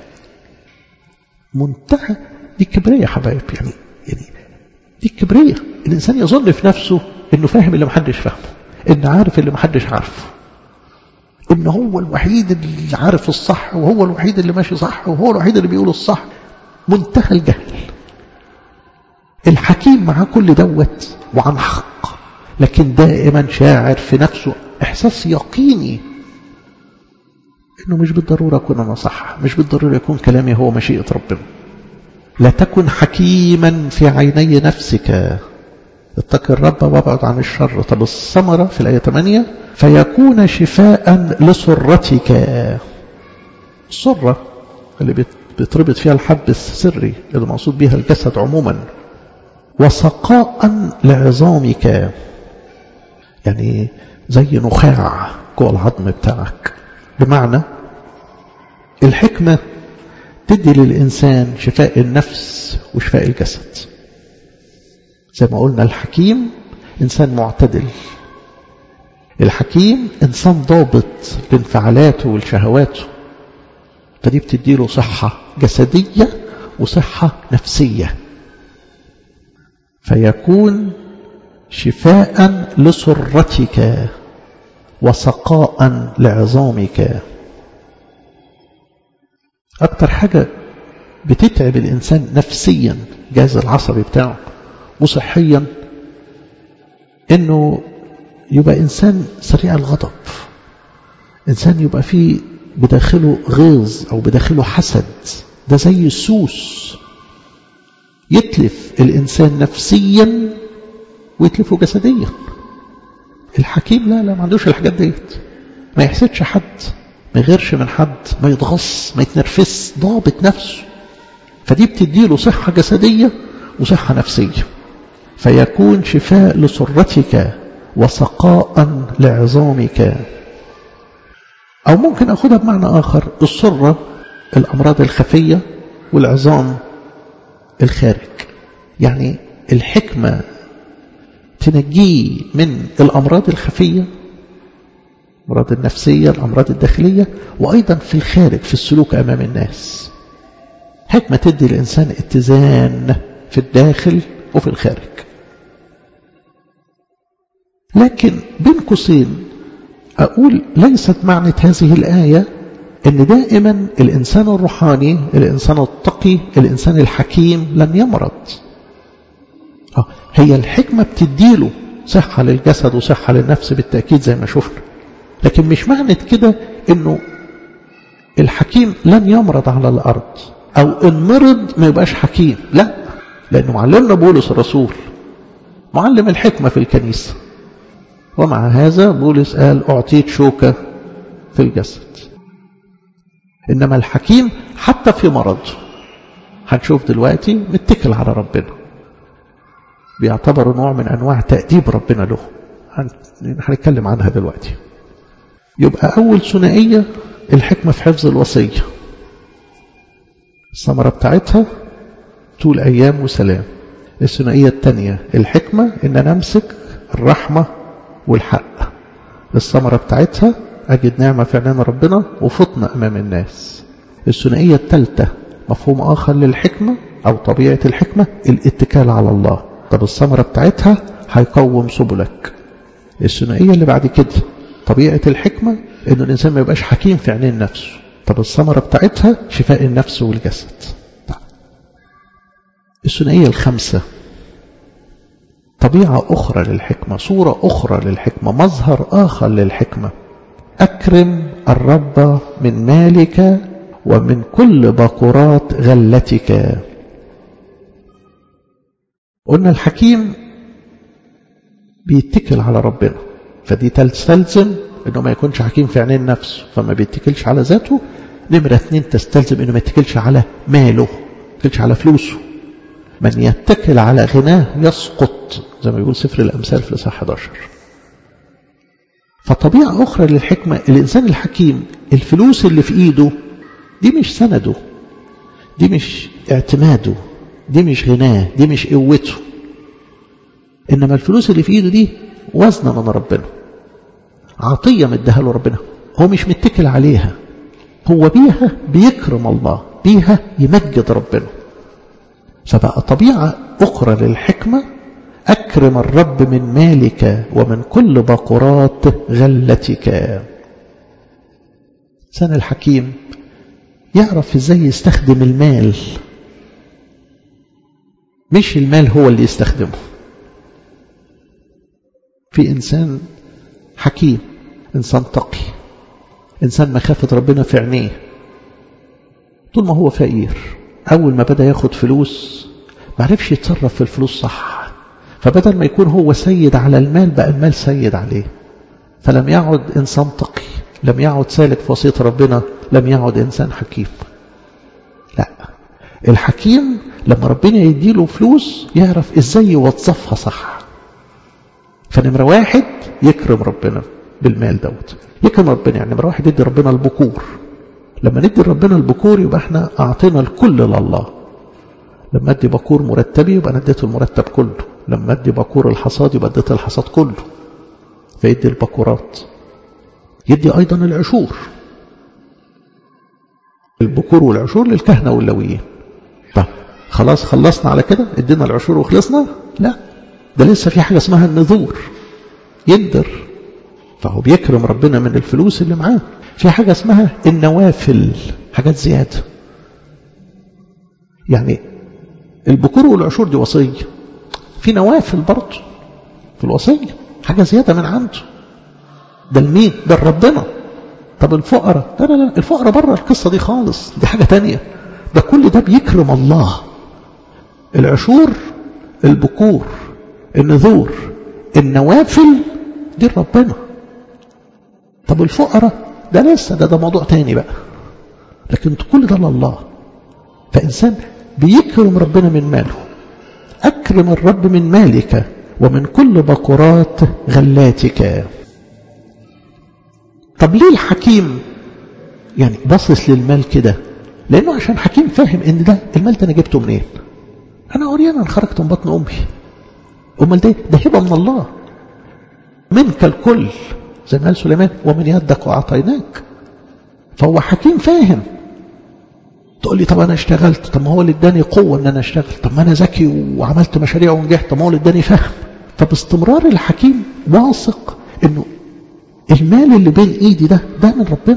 منتهى دي الكبرية يا حبايب. يعني يعني دي الكبرية. الإنسان يظن في نفسه إنه فاهم اللي محدش فاهمه، إنه عارف اللي محدش عارفه، إنه هو الوحيد اللي عارف الصح، وهو الوحيد اللي ماشي صح، وهو الوحيد اللي بيقول الصح. منتهى الجهل. الحكيم مع كل دوت وعن حق، لكن دائما شاعر في نفسه إحساس يقيني إنه مش بالضرورة أكون أنا صح، مش بالضرورة يكون كلامي هو مشيئة ربنا. لا تكن حكيما في عيني نفسك، اتق الرب وابعد عن الشر. طب الثمرة في الآية ثمانية: فيكون شفاء لسرتك. السرة اللي بتربط فيها الحب السري اللي مقصود بها الجسد عموما. وسقاء لعظامك، يعني زي نخاع جوه العظم بتاعك. بمعنى الحكمة تدي للإنسان شفاء النفس وشفاء الجسد. زي ما قلنا الحكيم إنسان معتدل، الحكيم إنسان ضابط لانفعالاته والشهواته، فدي بتدي له صحة جسدية وصحة نفسية. فيكون شفاء لسرتك وسقاء لعظامك. أكتر حاجة بتتعب الإنسان نفسيا الجهاز العصبي بتاعه وصحيا إنه يبقى إنسان سريع الغضب، إنسان يبقى فيه بداخله غيظ أو بداخله حسد. ده زي السوس يتلف الإنسان نفسيا ويتلفه جسديا. الحكيم لا لا ما عندوش الحاجات ديت. ما يحسدش حد، ما يغيرش من حد، ما يتغص، ما يتنرفز، ضابط نفسه. فدي بتديله صحة جسدية وصحة نفسية، فيكون شفاء لسرتك وسقاء لعظامك. أو ممكن أخذها بمعنى آخر، السرة الأمراض الخفية والعظام الخارج. يعني الحكمة تنجيه من الأمراض الخفية، الأمراض النفسية، الأمراض الداخلية، وأيضا في الخارج في السلوك أمام الناس. حكمة تدي الإنسان اتزان في الداخل وفي الخارج. لكن بين قوسين أقول ليست معنى هذه الآية أن دائما الإنسان الروحاني، الإنسان التقي، الإنسان الحكيم لن يمرض. هي الحكمة بتديله صحة للجسد وصحة للنفس بالتأكيد زي ما شفنا، لكن مش معنى كده أنه الحكيم لن يمرض على الأرض، أو إن مرض ما يبقاش حكيم. لا، لأنه معلمنا بولس الرسول معلم الحكمة في الكنيسة، ومع هذا بولس قال أعطيت شوكة في الجسد. إنما الحكيم حتى في مرض هنشوف دلوقتي متكل على ربنا، بيعتبر نوع من أنواع تأديب ربنا له، هنتكلم عنها دلوقتي. يبقى أول ثنائية الحكمة في حفظ الوصية، الثمرة بتاعتها طول أيام وسلام. الثنائية الثانية الحكمة إن نمسك الرحمة والحق، الثمرة بتاعتها أجد نعمة في عينين ربنا وفطنة أمام الناس. الثنائية الثالثة مفهوم آخر للحكمة أو طبيعة الحكمة الاتكال على الله. طب الثمرة بتاعتها هيقوم سبلك. الثنائية اللي بعد كده طبيعة الحكمة إنه الإنسان ما يبقاش حكيم في عينين نفسه. طب الثمرة بتاعتها شفاء النفس والجسد. طب الثنائية الخامسة طبيعة أخرى للحكمة، صورة أخرى للحكمة، مظهر آخر للحكمة. أكرم الرب من مالك ومن كل باكورات غلتك. قلنا الحكيم بيتكل على ربنا، فدي تستلزم انه ما يكونش حكيم في عينين نفسه، فما بيتكلش على ذاته. نمرة اثنين تستلزم انه ما يتكلش على ماله، ما يتكلش على فلوسه. من يتكل على غناه يسقط، زي ما يقول سفر الأمثال في الإصحاح إحدى عشر. فطبيعة أخرى للحكمة، الإنسان الحكيم الفلوس اللي في إيده دي مش سنده، دي مش اعتماده، دي مش غناه، دي مش قوته. إنما الفلوس اللي في إيده دي وزنة من ربنا، عطية مديها له ربنا، هو مش متكل عليها، هو بيها بيكرم الله، بيها يمجد ربنا. فبقى طبيعة أخرى للحكمة أكرم الرب من مالك ومن كل باكورات غلتك. إنسان الحكيم يعرف إزاي يستخدم المال، مش المال هو اللي يستخدمه. في إنسان حكيم، إنسان تقي، إنسان مخافة ربنا في عينيه، طول ما هو فقير أول ما بدأ ياخد فلوس ما عرفش يتصرف في الفلوس صح، فبدل ما يكون هو سيد على المال بقى المال سيد عليه، فلم يعد إنسان تقي، لم يعد سالك في وصية ربنا، لم يعد إنسان حكيم. لا، الحكيم لما ربنا يديله فلوس يعرف إزاي يوظفها صح. فنمرة واحد يكرم ربنا بالمال دوت، يكرم ربنا يعني نمرة واحد يدي ربنا البكور. لما ندي ربنا البكور يبقى احنا أعطينا الكل لله. لما ادي بكور مرتبي يبقى نديته المرتب كله، لما ادي بكور الحصاد يبقى اديته الحصاد كله. فيدي البكورات، يدي أيضا العشور. البكور والعشور للكهنة واللويين. طب خلاص خلصنا على كده، ادينا العشور وخلصنا؟ لا، ده لسه في حاجة اسمها النذور، يندر. فهو بيكرم ربنا من الفلوس اللي معاه. في حاجة اسمها النوافل، حاجات زيادة. يعني البكور والعشور دي وصية، في نوافل برضه في الوصية، حاجة زيادة من عنده. ده المين؟ ده ربنا. طب الفقراء؟ لا لا لا، الفقراء بره القصة دي خالص، دي حاجة تانية. ده كل ده بيكرم الله. العشور، البكور، النذور، النوافل دي ربنا. طب الفقراء ده لسه ده, ده موضوع تاني بقى، لكن كل ده لله. فإنسان بيكرم ربنا من ماله. أكرم الرب من مالك ومن كل بقرات غلاتك. طب ليه الحكيم يعني باصص للمال كده؟ لأنه عشان حكيم فاهم إن ده المال ده أنا جبته منين؟ أنا عريان، أنا خرجت من بطن أمي. أمال ده ده هبة من الله. منك الكل زي ما قال سليمان ومن يدك وأعطيناك. فهو حكيم فاهم. تقول لي طب أنا اشتغلت، طب ما هو اللي اداني قوة إن أنا اشتغل، طب ما أنا ذكي وعملت مشاريع ونجحت، طب ما هو اللي اداني فهم. فباستمرار الحكيم واثق إنه المال اللي بين إيدي ده ده من ربنا.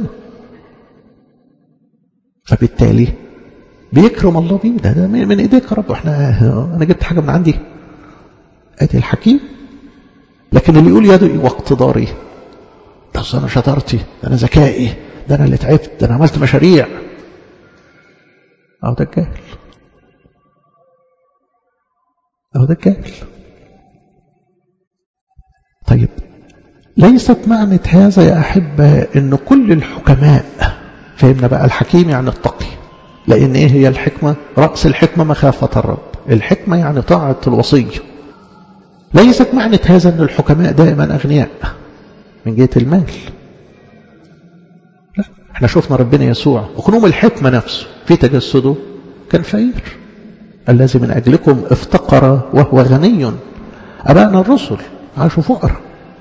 فبالتالي بيكرم الله بيه. ده, ده من إيديك يا رب، احنا أنا جبت حاجة من عندي. أدي الحكيم. لكن اللي يقول يدي واقتداري، ده أنا شطارتي، ده أنا ذكائي، ده أنا اللي تعبت، ده أنا عملت مشاريع، أو ده الجاهل. أو ده الجاهل. طيب ليست معنى هذا يا أحبة أن كل الحكماء، فهمنا بقى الحكيم يعني التقي، لأن إيه هي الحكمة؟ رأس الحكمة مخافة الرب. الحكمة يعني طاعة الوصية. ليست معنى هذا أن الحكماء دائما أغنياء من جهة المال. لا، احنا شفنا ربنا يسوع وكنوم الحكمة نفسه في تجسده كان فقير. الذي من أجلكم افتقر وهو غني. أبائنا الرسل عاشوا فقراء.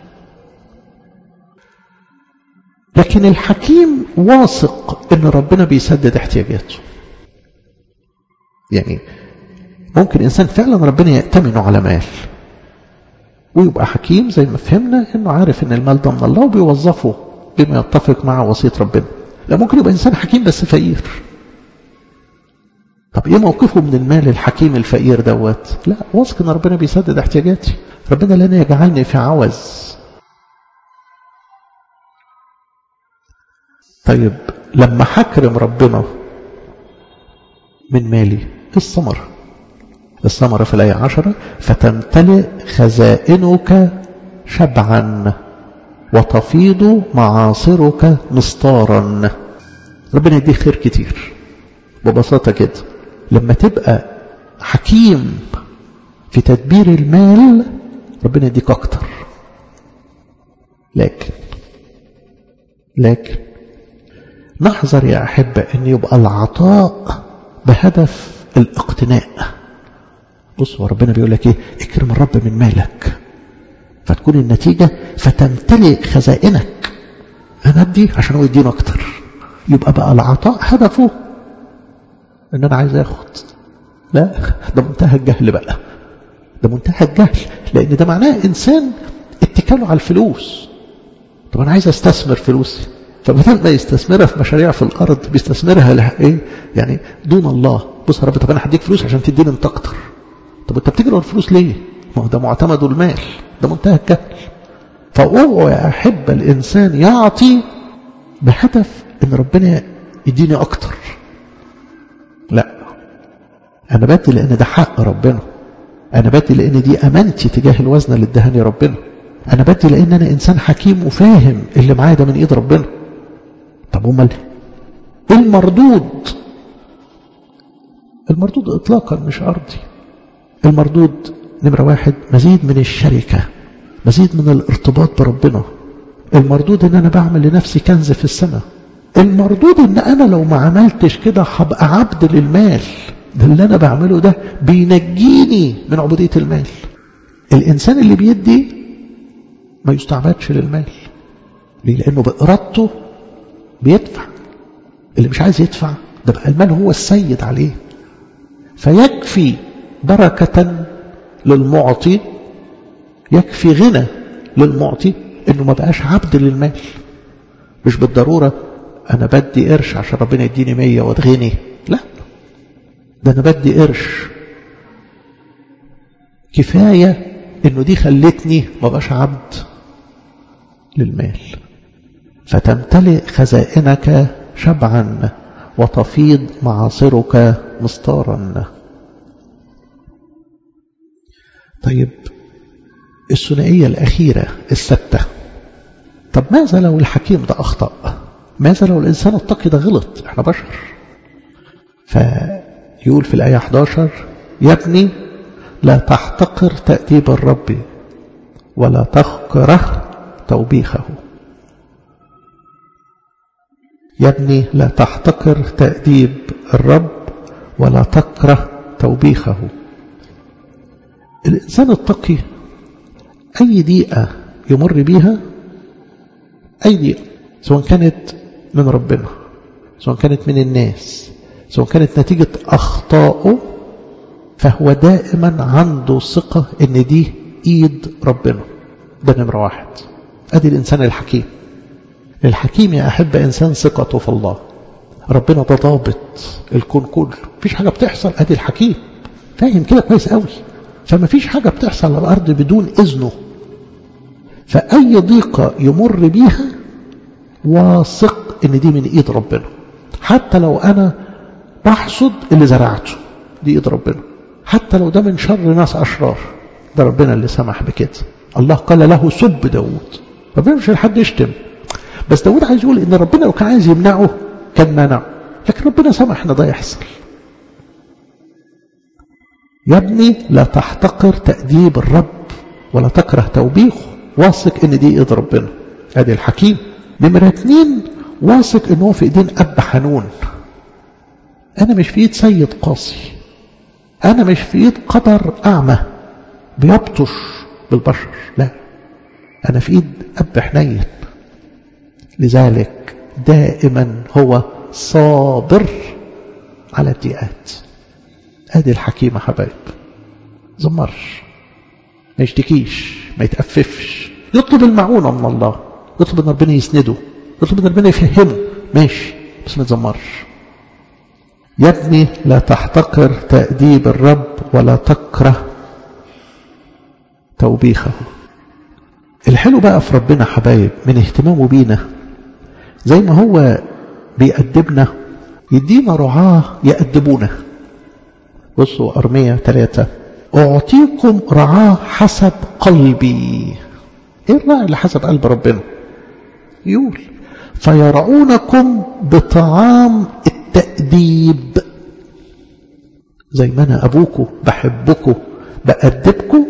لكن الحكيم واثق ان ربنا بيسدد احتياجاته. يعني ممكن انسان فعلا ربنا يأتمنه على مال ويبقى حكيم زي ما فهمنا انه عارف ان المال ده من الله وبيوظفه بما يتفق مع وصية ربنا. لا، ممكن يبقى انسان حكيم بس فقير. طب ايه موقفه من المال الحكيم الفقير دوت؟ لا، واثق ان ربنا بيسدد احتياجاتي. ربنا لن يجعلني في عوز. طيب لما حكرم ربنا من مالي، الثمرة الثمرة في الآية عشرة، فتمتلئ خزائنك شبعا وتفيض معاصرك مسطارا. ربنا يديك خير كتير. ببساطة كده لما تبقى حكيم في تدبير المال ربنا يديك أكتر. لكن لكن نحذر يا أحبة أن يبقى العطاء بهدف الاقتناء. بصوا ربنا بيقول لك إيه؟ اكرم الرب من مالك، فتكون النتيجة فتمتلئ خزائنك. أنا أدي عشان هو يدينا أكتر. يبقى بقى العطاء هدفه أن أنا عايز أخد. لا، ده منتهى الجهل بقى. ده منتهى الجهل، لأن ده معناه إنسان اتكاله على الفلوس. طب أنا عايز أستثمر فلوسي، فبدل ما يستثمرها في مشاريع في الأرض بيستثمرها لها إيه؟ يعني دون الله. بص يا رب، طب أنا هديك فلوس عشان تديني أنت أكتر. طب أنت بتجري الفلوس ليه؟ ما هو ده معتمده المال. ده منتهى الجهل. فأوعوا يا أحب الإنسان يعطي بهدف إن ربنا يديني أكتر. لا، أنا بدي لأن ده حق ربنا. أنا بدي لأن دي أمانتي تجاه الوزن اللي ادهاني ربنا. أنا بدي لأن أنا إنسان حكيم وفاهم اللي معايا ده من إيد ربنا. طب أمال إيه المردود؟ المردود إطلاقا مش أرضي. المردود نمرة واحد مزيد من الشركة، مزيد من الارتباط بربنا. المردود إن أنا بعمل لنفسي كنز في السماء. المردود إن أنا لو ما عملتش كده هبقى عبد للمال. ده اللي أنا بعمله ده بينجيني من عبودية المال. الإنسان اللي بيدي ما يستعبدش للمال. ليه؟ لأنه بإرادته بيدفع. اللي مش عايز يدفع ده بقى المال هو السيد عليه. فيكفي بركة للمعطي، يكفي غنى للمعطي إنه ما بقاش عبد للمال. مش بالضرورة أنا بدي قرش عشان ربنا يديني مية واتغني. لا، ده أنا بدي قرش كفاية إنه دي خلتني ما بقاش عبد للمال. فتمتلئ خزائنك شبعا وتفيض معاصرك مسطارا. طيب الثنائية الأخيرة الستة طب ماذا لو الحكيم ده أخطأ؟ ماذا لو الإنسان التقي ده غلط؟ احنا بشر. فيقول في الآية إحدى عشر: يا ابني لا تحتقر تأديب الرب ولا تكره توبيخه. يا ابني لا تحتقر تأديب الرب ولا تكره توبيخه. الإنسان التقي أي ضيقة يمر بيها، أي ضيقة سواء كانت من ربنا سواء كانت من الناس سواء كانت نتيجة أخطائه، فهو دائما عنده ثقة إن دي إيد ربنا. ده نمرة واحد. أدي الإنسان الحكيم. الحكيم يا أحب إنسان ثقته في الله. ربنا ده ضابط الكون كله، مفيش حاجة بتحصل. أدي الحكيم فاهم كده كويس قوي، فما فيش حاجة بتحصل على الأرض بدون إذنه. فأي ضيقة يمر بيها واثق إن دي من إيد ربنا. حتى لو أنا بحصد اللي زرعته، دي إيد ربنا. حتى لو ده من شر ناس أشرار، ده ربنا اللي سمح بكده. الله قال له سب داود. ربنا مش لحد يشتم، بس داود عايز يقول إن ربنا لو كان عايز يمنعه كان منعه، لكن ربنا سمح إن ده يحصل. يا ابني لا تحتقر تأديب الرب ولا تكره توبيخه. واثق إن دي إيد ربنا. أدي الحكيم. نمرة اتنين، واثق إن هو في إيدين أب حنون. أنا مش في إيد سيد قاسي، أنا مش في إيد قدر أعمى بيبطش بالبشر، لا، أنا في إيد أب حنين. لذلك دائما هو صابر على الضيقات. أدي الحكيم يا حبايب. زمرش، ما يشتكيش، ما يتأففش، يطلب المعونة من الله، يطلب ان ربنا يسنده، يطلب ان ربنا يفهمه، ماشي، بس ما تزمرش. يا ابني لا تحتقر تأديب الرب ولا تكره توبيخه. الحلو بقى في ربنا حبايب من اهتمامه بينا، زي ما هو بيأدبنا يدينا رعاه يأدبونا. بصوا أرمية ثلاثة: أعطيكم رعاه حسب قلبي. إيه الراعي اللي حسب قلب ربنا؟ يقول: فيرعونكم بطعام التأديب. زي ما أنا أبوكم بحبكم بأدبكم.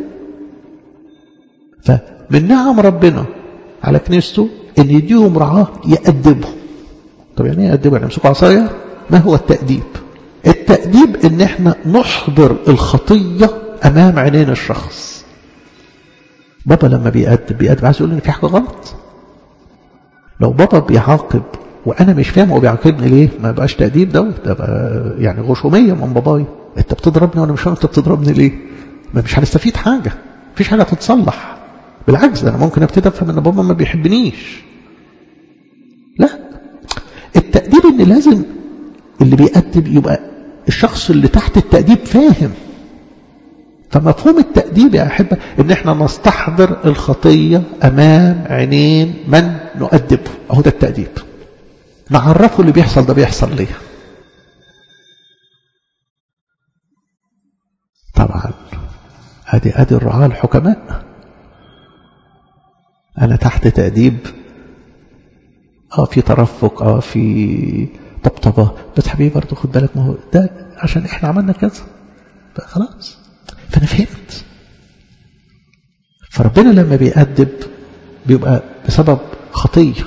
فمن نعم ربنا على كنيسته إن يديهم رعاه يأدبهم. طب يعني إيه يأدبهم؟ يعني يمسكوا عصاية؟ ما هو التأديب؟ التأديب إن إحنا نحضر الخطية أمام عينين الشخص. بابا لما بيأدب بيأدب عايز يقول إن في حاجة غلط. لو بابا بيعاقب وأنا مش فاهم هو بيعاقبني ليه، ما بقاش تأديب دوت، ده بقى يعني غشومية من باباي. أنت بتضربني وأنا مش فاهم أنت بتضربني ليه. ما مش هنستفيد حاجة، مفيش حاجة تتصلح. بالعكس، أنا ممكن أبتدي أفهم إن بابا ما بيحبنيش. لا، التأديب إن لازم اللي بيأدب يبقى الشخص اللي تحت التأديب فاهم. فمفهوم التأديب يا أحبة إن إحنا نستحضر الخطية أمام عينين من نؤدبه. أهو ده التأديب. نعرفه اللي بيحصل ده بيحصل ليه. طبعا أدي أدي الرعاة الحكماء. أنا تحت تأديب، آه في ترفق، آه في طبطبة، بس حبيبي برضه خد بالك، ما هو ده عشان إحنا عملنا كذا، فخلاص. فأنا فهمت. فربنا لما بيأدب بيبقى بسبب خطية.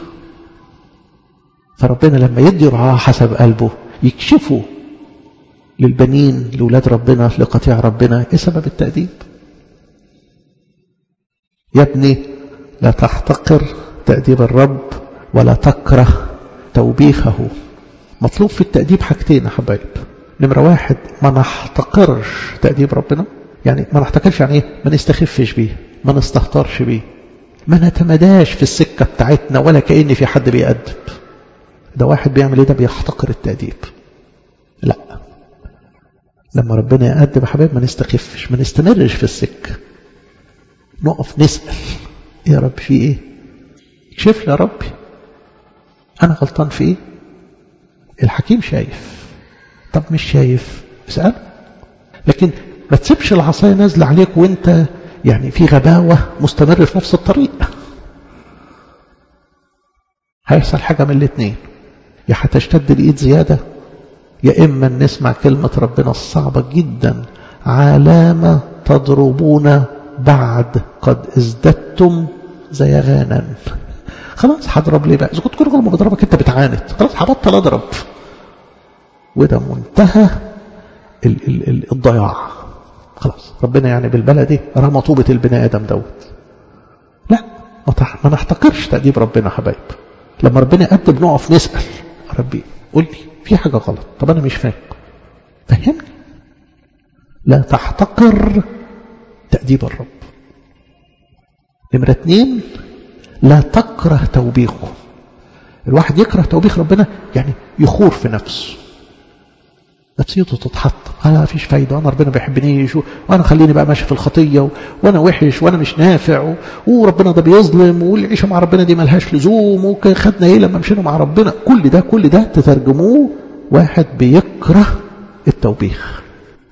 فربنا لما يدي رعاه حسب قلبه يكشفه للبنين لولاد ربنا لقطيع ربنا ايه سبب التأديب. يا ابني لا تحتقر تأديب الرب ولا تكره توبيخه. مطلوب في التأديب حاجتين يا حبايب. نمرة واحد، ما نحتقرش تأديب ربنا. يعني ما نحتقرش، يعني ايه؟ ما نستخفش بيه، ما نستهترش بيه، ما نتمداش في السكة بتاعتنا ولا كأن في حد بيأدب. ده واحد بيعمل ايه؟ ده بيحتقر التأديب. لا، لما ربنا يأدب يا حبايب ما نستخفش، ما نستمرش في السكة، نقف نسأل يا رب في ايه؟ اكشف لي يا ربي انا غلطان في ايه؟ الحكيم شايف. طب مش شايف اسأل. لكن ما تسيبش العصاية نازلة عليك وانت يعني في غباوة مستمر في نفس الطريق. هيحصل حاجة من الاثنين، يا هتشتد الإيد زيادة، يا إما نسمع كلمة ربنا الصعبة جدا: علامة تضربون بعد قد ازددتم زيغانا. خلاص هضرب ليه بقى؟ إذا كنت كل ما بضربك أنت بتعاند، خلاص هبطل أضرب. وده منتهى ال ال ال الضياع. خلاص ربنا يعني بالبلدي رمى طوبة البني آدم دوت. لا، ما نحتقرش تأديب ربنا حبايب. لما ربنا يأدب نقف نسأل: ربي قول لي في حاجة غلط، طب أنا مش فاهم، فهمني. لا تحتقر تأديب الرب. نمرة اتنين: لا تكره توبيخه. الواحد يكره توبيخ ربنا يعني يخور في نفسه، نفسيته تتحط، انا مفيش فايده، وانا ربنا بيحبنيش، وانا خليني بقى ماشي في الخطيه، وانا وحش، وانا مش نافع، وربنا ده بيظلم، والعيشه مع ربنا دي ملهاش لزوم، وكان خدنا ايه لما مشينا مع ربنا. كل ده كل ده تترجموه واحد بيكره التوبيخ.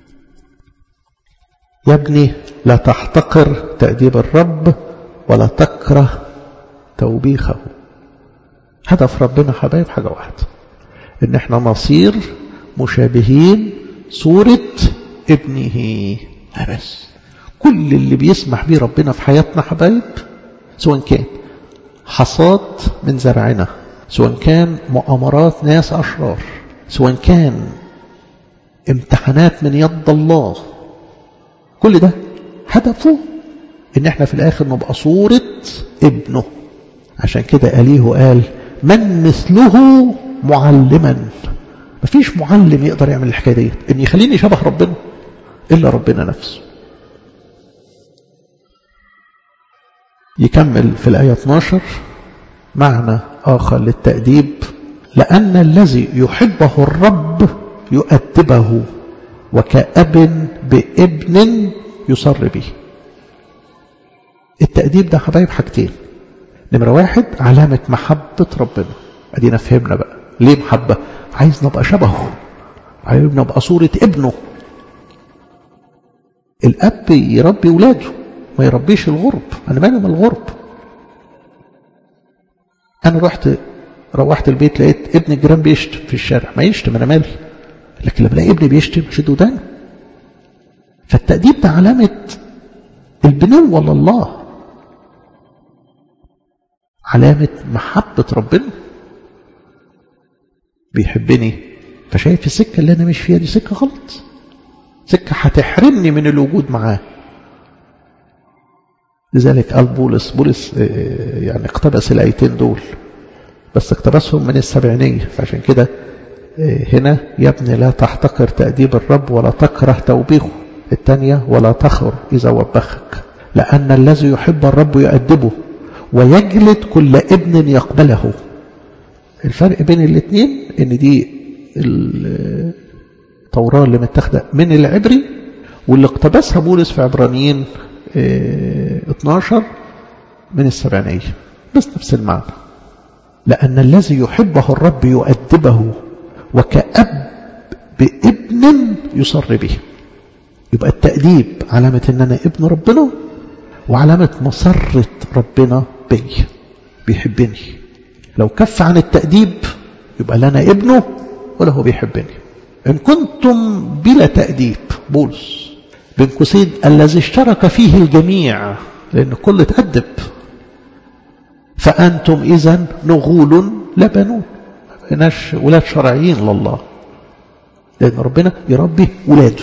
يا ابني لا تحتقر تأديب الرب ولا تكره توبيخه. هدف ربنا حبايب حاجه واحده: ان احنا نصير مشابهين صورة ابنه. بس كل اللي بيسمح بيه ربنا في حياتنا حبايب، سواء كان حصاد من زرعنا، سواء كان مؤامرات ناس أشرار، سواء كان امتحانات من يد الله، كل ده هدفه ان احنا في الاخر نبقى صورة ابنه. عشان كده أليه قال: من مثله معلما. مفيش معلم يقدر يعمل الحكايه دي ان يخليني شبه ربنا الا ربنا نفسه. يكمل في الايه اتناشر معنى اخر للتأديب: لأن الذي يحبه الرب يؤدبه وكأب بابن يصر به. التأديب ده حبايب حاجتين: نمرة واحد علامة محبة ربنا. ادينا فهمنا بقى ليه محبة، عايز نبقى شبهه، عايز نبقى صورة ابنه. الأب يربي ولاده، ما يربيش الغرب. أنا مالي من الغرب؟ أنا رحت روحت البيت لقيت ابن الجيران بيشتم في الشارع، ما يشتم، أنا مالي. لكن لما الاقي ابني بيشتم شد ودانه. فالتأديب ده علامة البنوة لله، علامة محبة ربنا. بيحبني فشايف السكة اللي أنا مش فيها دي سكة غلط، سكة هتحرمني من الوجود معاه. لذلك قال بولس بولس يعني اقتبس الآيتين دول، بس اقتبسهم من السبعينية. فعشان كده هنا: يا ابني لا تحتقر تأديب الرب ولا تكره توبيخه. الثانية: ولا تخر إذا وبخك، لأن الذي يحب الرب يؤدبه ويجلد كل ابن يقبله. الفرق بين الاثنين ان دي التوراة اللي متاخده من العبري، واللي اقتبسها بولس في عبرانيين اتناشر من السبعينية، بس نفس المعنى. لأن الذي يحبه الرب يؤدبه وكأب بابن يصر به. يبقى التأديب علامة ان انا ابن ربنا، وعلامة مسرة ربنا بي، بيحبني. لو كف عن التأديب يبقى لا أنا ابنه ولا هو بيحبني. إن كنتم بلا تأديب، بولس بين قوسين: الذي اشترك فيه الجميع، لأن كل تأدب، فأنتم إذن نغول لا بنون. ما بقيناش ولاد شرعيين لله، لأن ربنا يربي ولاده.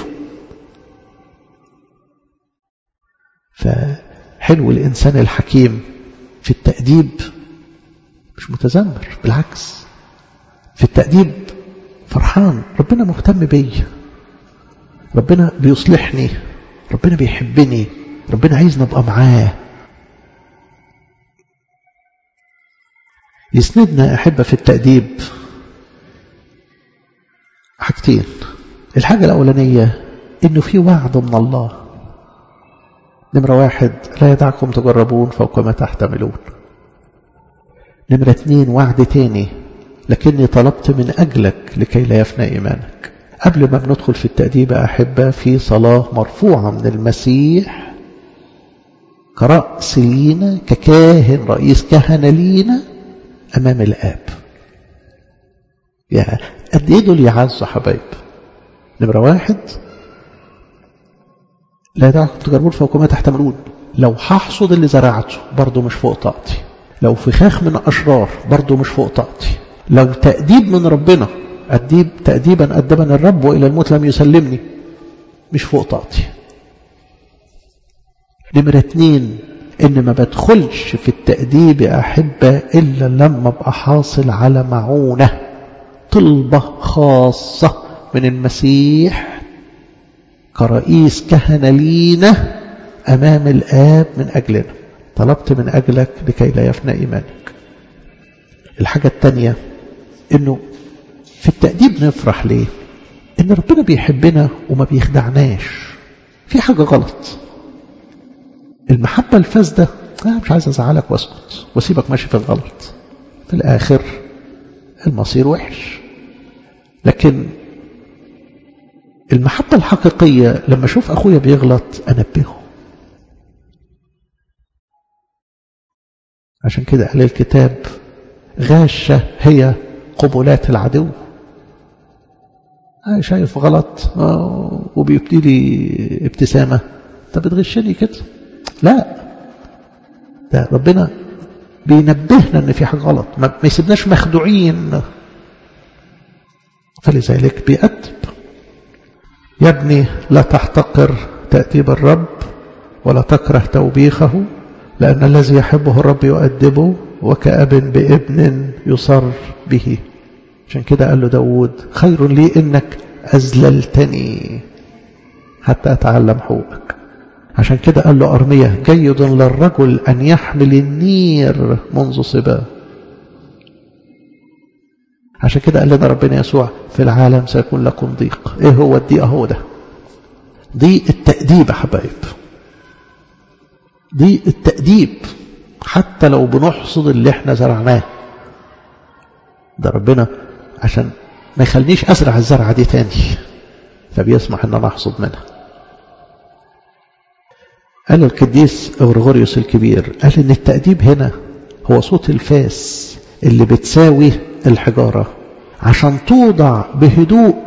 فحلو الإنسان الحكيم في التأديب مش متذمر، بالعكس في التأديب فرحان. ربنا مهتم بي، ربنا بيصلحني، ربنا بيحبني، ربنا عايز نبقى معاه. يسندنا أحبة في التأديب حاجتين: الحاجة الأولانية إنه في وعد من الله. نمرة واحد: لا يدعكم تجربون فوق ما تحتملون. نمرة اثنين: وعد تاني: لكني طلبت من أجلك لكي لا يفنى إيمانك. قبل ما بندخل في التأديب أحبة، في صلاة مرفوعة من المسيح كرأس لينا، ككاهن رئيس كهنة لينا، أمام الآب. يعني قد إيه دول يعزوا حبايب؟ نمرة واحد، لا دعكم تجربون فوق ما تحتملون. لو هحصد اللي زرعته برضه مش فوق طاقتي، لو فخاخ من أشرار برضه مش فوق طاقتي، لو تأديب من ربنا، أديب تأديبا أدبني الرب وإلى الموت لم يسلمني، مش فوق طاقتي. نمرة اتنين، إن ما بدخلش في التأديب يا أحبة إلا لما أبقى حاصل على معونة، طلبة خاصة من المسيح كرئيس كهنة لينا أمام الآب من أجلنا. طلبت من أجلك لكي لا يفنى إيمانك. الحاجة الثانية إنه في التأديب نفرح ليه؟ إن ربنا بيحبنا وما بيخدعناش في حاجة غلط. المحبة الفاسدة أنا مش عايز أزعلك واسكت واسيبك ماشي في الغلط، في الآخر المصير وحش. لكن المحبة الحقيقية لما أشوف أخويا بيغلط أنبهه. عشان كده قال الكتاب غاشة هي قبلات العدو. أنا شايف غلط وبيبتدي ابتسامة، أنت بتغشني كده. لا، ده ربنا بينبهنا ان في حاجة غلط، ما يسيبناش مخدوعين. فلذلك بيأدب. يا ابني لا تحتقر تأديب الرب ولا تكره توبيخه، لأن الذي يحبه الرب يؤدبه وكأب بابن يصر به. عشان كده قال له داود خير لي إنك أذللتني حتى أتعلم حقوقك. عشان كده قال له أرمية جيد للرجل أن يحمل النير منذ صباه. عشان كده قال لنا ربنا يسوع في العالم سيكون لكم ضيق. ايه هو الضيق؟ هو ده ضيق التأديب يا حبايب، ضيق التأديب. حتى لو بنحصد اللي احنا زرعناه، ده ربنا عشان ما يخلنيش أزرع الزرعة دي تاني فبيسمح ان انا احصد منها. قال القديس غريغوريوس الكبير قال ان التأديب هنا هو صوت الفاس اللي بتساوي الحجارة عشان توضع بهدوء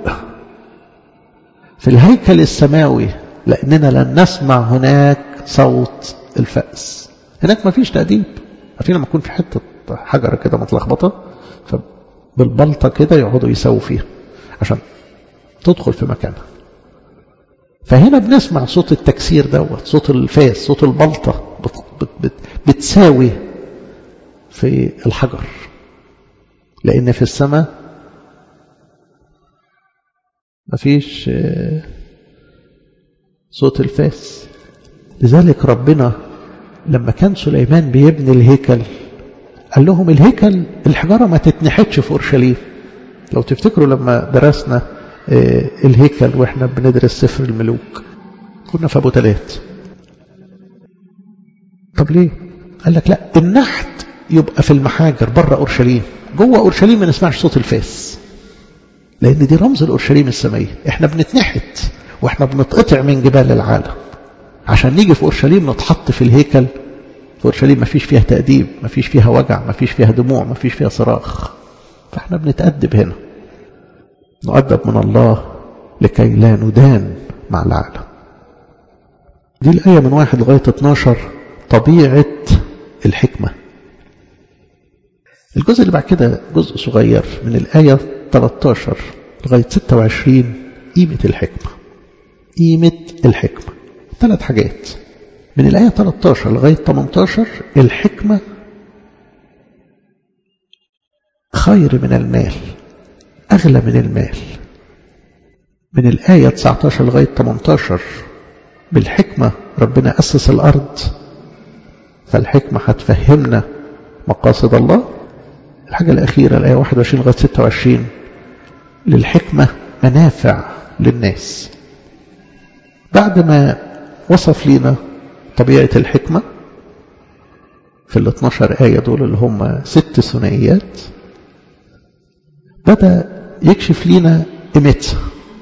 في الهيكل السماوي، لأننا لن نسمع هناك صوت الفأس. هناك ما فيش تأديب. عارفين لما يكون في حتة حجرة كده متلخبطة فبالبلطة كده يقعدوا يساووا فيها عشان تدخل في مكانها. فهنا بنسمع صوت التكسير دوت، صوت الفاس، صوت البلطة بت بت بت بتساوي في الحجر، لأن في السماء مفيش صوت الفاس. لذلك ربنا لما كان سليمان بيبني الهيكل قال لهم الهيكل الحجارة ما تتنحتش في أورشليم. لو تفتكروا لما درسنا الهيكل واحنا بندرس سفر الملوك كنا في أبو تلات. طب ليه؟ قال لك لا، النحت يبقى في المحاجر بره أورشليم، جوه أورشليم ما نسمعش صوت الفاس، لأن دي رمز الأورشليم السمائية. احنا بنتنحت واحنا بنتقطع من جبال العالم عشان نيجي في أورشليم نتحط في الهيكل. في أورشليم ما فيش فيها تأديب، ما فيش فيها وجع، ما فيش فيها دموع، ما فيش فيها صراخ. فاحنا بنتأدب هنا، نؤدب من الله لكي لا ندان مع العالم. دي الآية من واحد لغاية اتناشر طبيعة الحكمة. الجزء اللي بعد كده جزء صغير من الآية ثلاثة عشر لغاية ستة وعشرين قيمة الحكمة. قيمة الحكمة ثلاث حاجات. من الآية ثلاثة عشر لغاية ثمانية عشر الحكمة خير من المال، أغلى من المال. من الآية تسعة عشر لغاية ثمانية عشر بالحكمة ربنا أسس الأرض، فالحكمة هتفهمنا مقاصد الله. الحاجة الأخيرة الآية واحد وعشرين لغاية ستة وعشرين للحكمة منافع للناس. بعد ما وصف لنا طبيعة الحكمة في ال اثناشر آية دول اللي هم ست ثنائيات، بدأ يكشف لنا قيمتها.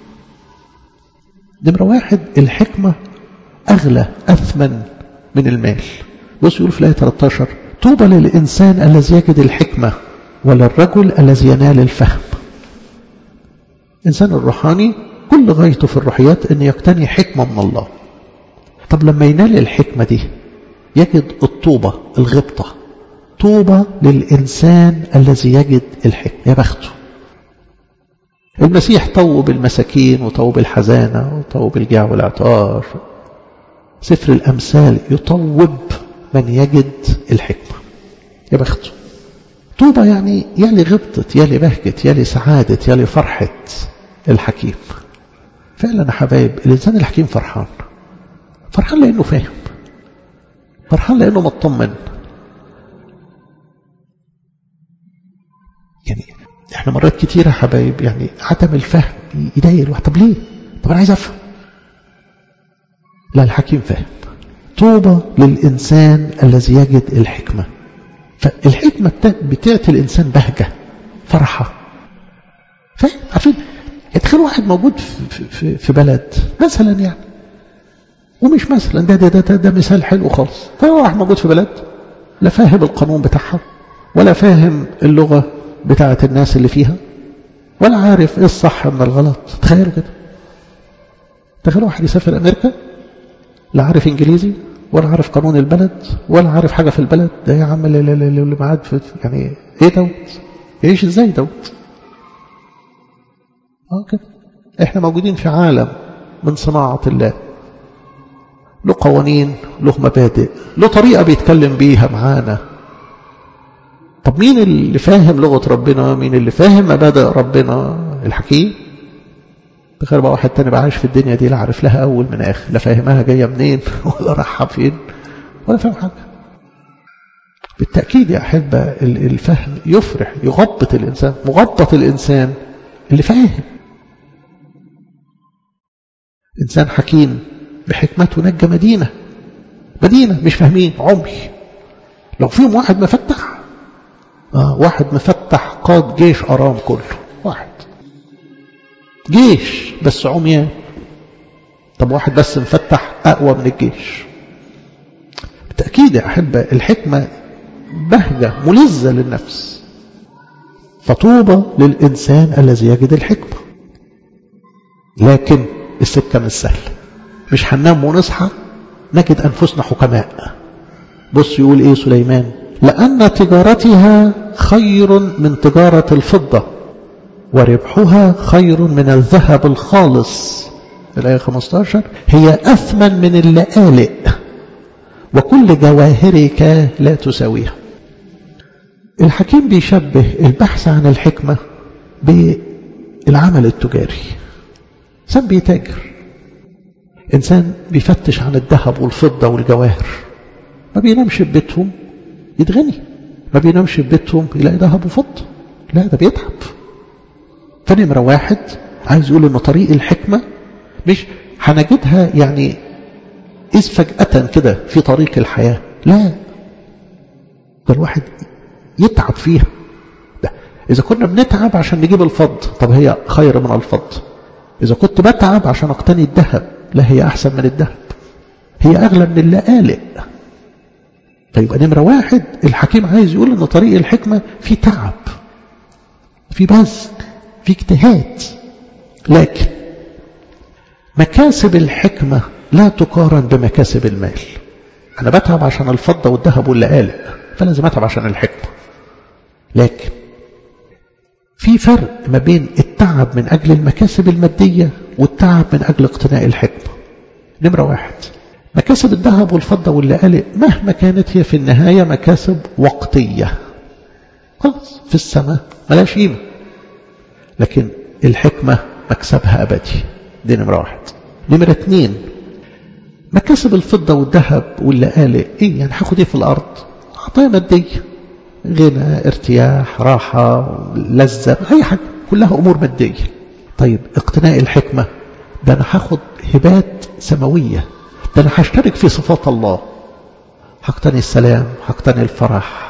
نمرة واحد الحكمة أغلى أثمن من المال. بص يقول في الآية ثلاثة عشر طوبى للإنسان الذي يجد الحكمة ولا الرجل الذي ينال الفهم. إنسان الروحاني كل غايته في الروحيات أن يقتني حكمة من الله. طب لما ينال الحكمة دي يجد الطوبة، الغبطة. طوبة للإنسان الذي يجد الحكمة، يا بخته. المسيح طوب المساكين وطوب الحزانة وطوب الجاع والعطار. سفر الأمثال يطوب من يجد الحكمة، يا بخته. طوبة يعني يلي غبطت، يلي بهجت، يلي سعادة، يلي فرحة الحكيم. فعلا يا حبايب، الإنسان الحكيم فرحان. فرحان لأنه فاهم، فرحان لأنه مطمن. يعني احنا مرات كتيرة حبايب يعني عدم الفهم يضايق الواحد. طب ليه؟ طب أنا عايز أفهم. لا، الحكيم فاهم. طوبى للإنسان الذي يجد الحكمة. فالحكمة بتعطي الإنسان بهجة، فرحة. فاهم؟ عارفين؟ يتخيل واحد موجود في, في, في بلد مثلا يعني، ومش مثلا ده ده, ده ده ده مثال حلو خالص. فهو واحد موجود في بلد لا فاهم القانون بتاعها، ولا فاهم اللغة بتاعت الناس اللي فيها، ولا عارف ايه الصح من الغلط. تخيلوا كده، تخيلوا واحد يسافر أمريكا لا عارف إنجليزي ولا عارف قانون البلد ولا عارف حاجة في البلد. ده يا عم اللي, اللي معاد في يعني ايه دوت؟ يعيش ازاي دوت؟ اه كده. احنا موجودين في عالم من صناعة الله، له قوانين، له مبادئ، له طريقة بيتكلم بيها معانا. طب مين اللي فاهم لغة ربنا؟ مين اللي فاهم مبادئ ربنا؟ الحكيم. تخيل بقى واحد تاني بقى عايش في الدنيا دي لا عارف لها أول من آخر، لا فاهمها جاية منين ولا رايحة فين ولا فاهم حاجة. بالتأكيد يا أحبة الفهم يفرح، يغبط الإنسان. مغبط الإنسان اللي فاهم. إنسان حكيم بحكمته نجى مدينة. مدينة مش فاهمين، عمي. لو فيهم واحد مفتح، آه واحد مفتح قاد جيش أرام كله، واحد جيش بس عميان. طب واحد بس مفتح أقوى من الجيش. بالتأكيد يا أحبة الحكمة بهجة ملذة للنفس. فطوبى للإنسان الذي يجد الحكمة. لكن السكة مش سهلة، مش هننام ونصحى نجد أنفسنا حكماء. بص يقول إيه سليمان: لأن تجارتها خير من تجارة الفضة، وربحها خير من الذهب الخالص. الآية خمسة عشر: هي أثمن من اللآلئ، وكل جواهرك لا تساويها. الحكيم بيشبه البحث عن الحكمة بالعمل التجاري. إنسان بيتاجر، إنسان بيفتش عن الذهب والفضة والجواهر. ما بينامش ببيتهم يتغني، ما بينامش ببيتهم يلاقي ذهب وفضة. لا، ده بيتعب. فنمرة واحد عايز يقول إن طريق الحكمة مش هنجدها يعني إذ فجأة كده في طريق الحياة. لا، ده الواحد يتعب فيها. ده إذا كنا بنتعب عشان نجيب الفضة، طب هي خير من الفضة. إذا كنت بتعب عشان أقتني الذهب، لا، هي أحسن من الذهب، هي أغلى من اللآلئ. فيبقى نمرة واحد الحكيم عايز يقول إن طريق الحكمة في تعب، في بذل، في اجتهاد. لكن مكاسب الحكمة لا تقارن بمكاسب المال. أنا بتعب عشان الفضة والذهب واللآلئ، فلازم أتعب عشان الحكمة. لكن في فرق ما بين التعب من أجل المكاسب المادية والتعب من أجل اقتناء الحكمة. نمرة واحد، مكاسب الذهب والفضة واللآلئ مهما كانت هي في النهاية مكاسب وقتية، خلاص في السماء ملاش قيمة. لكن الحكمة مكسبها أبدي. دي نمرة واحد. نمرة اتنين، مكاسب الفضة والذهب واللآلئ ايه يعني؟ هاخد ايه في الأرض؟ عطايا مادية، غنى، ارتياح، راحة، لذة، أي حاجة، كلها أمور مادية. طيب اقتناء الحكمة ده أنا هاخد هبات سماوية، ده أنا هشترك في صفات الله، هقتني السلام، هقتني الفرح.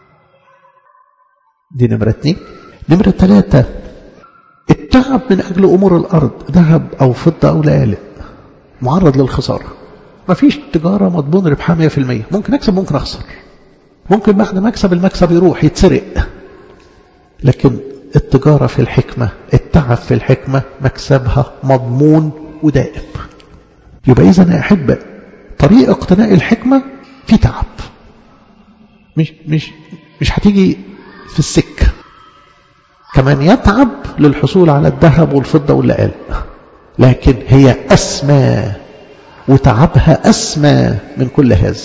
دي نمرة اتنين. نمرة ثلاثة، التعب من أجل أمور الأرض، ذهب أو فضة أو لآلئ، معرض للخسارة. ما فيش تجارة مضمون ربحها مية في المية. ممكن أكسب، ممكن أخسر، ممكن بعد ما أكسب المكسب يروح يتسرق. لكن التجارة في الحكمة، التعب في الحكمة مكسبها مضمون ودائم. يبقى إذن يا أحبة طريق اقتناء الحكمة في تعب، مش مش مش هتيجي في السكة. كمان يتعب للحصول على الذهب والفضة واللآلئ، لكن هي أسمى وتعبها أسمى من كل هذا.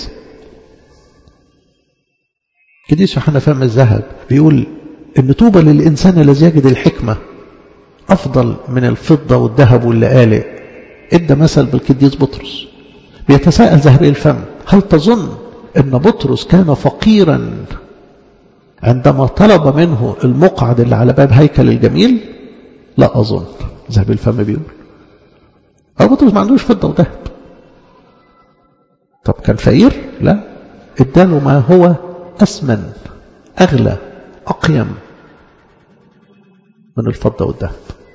قديس يوحنا فم الذهب بيقول إن طوبى للإنسان الذي يجد الحكمة أفضل من الفضة والذهب واللآلئ. ادى مثل بالقديس بطرس، بيتساءل ذهبي الفم: هل تظن أن بطرس كان فقيرا عندما طلب منه المقعد اللي على باب هيكل الجميل؟ لا أظن. ذهبي الفم بيقول أو بطرس ما عندوش فضة وذهب. طب كان فقير؟ لا، اداله ما هو أثمن، أغلى، أقيم من الفضة والذهب.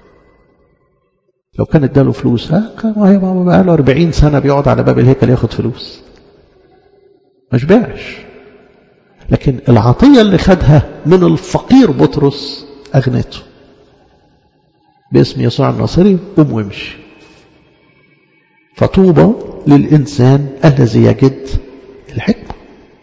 لو كان اداله فلوس، ها كان هي بقى له أربعين سنة بيقعد على باب الهيكل ياخد فلوس، ما شبعش. لكن العطية اللي خدها من الفقير بطرس أغنته. باسم يسوع الناصري قم وامشي. فطوبى للإنسان الذي يجد الحكمة.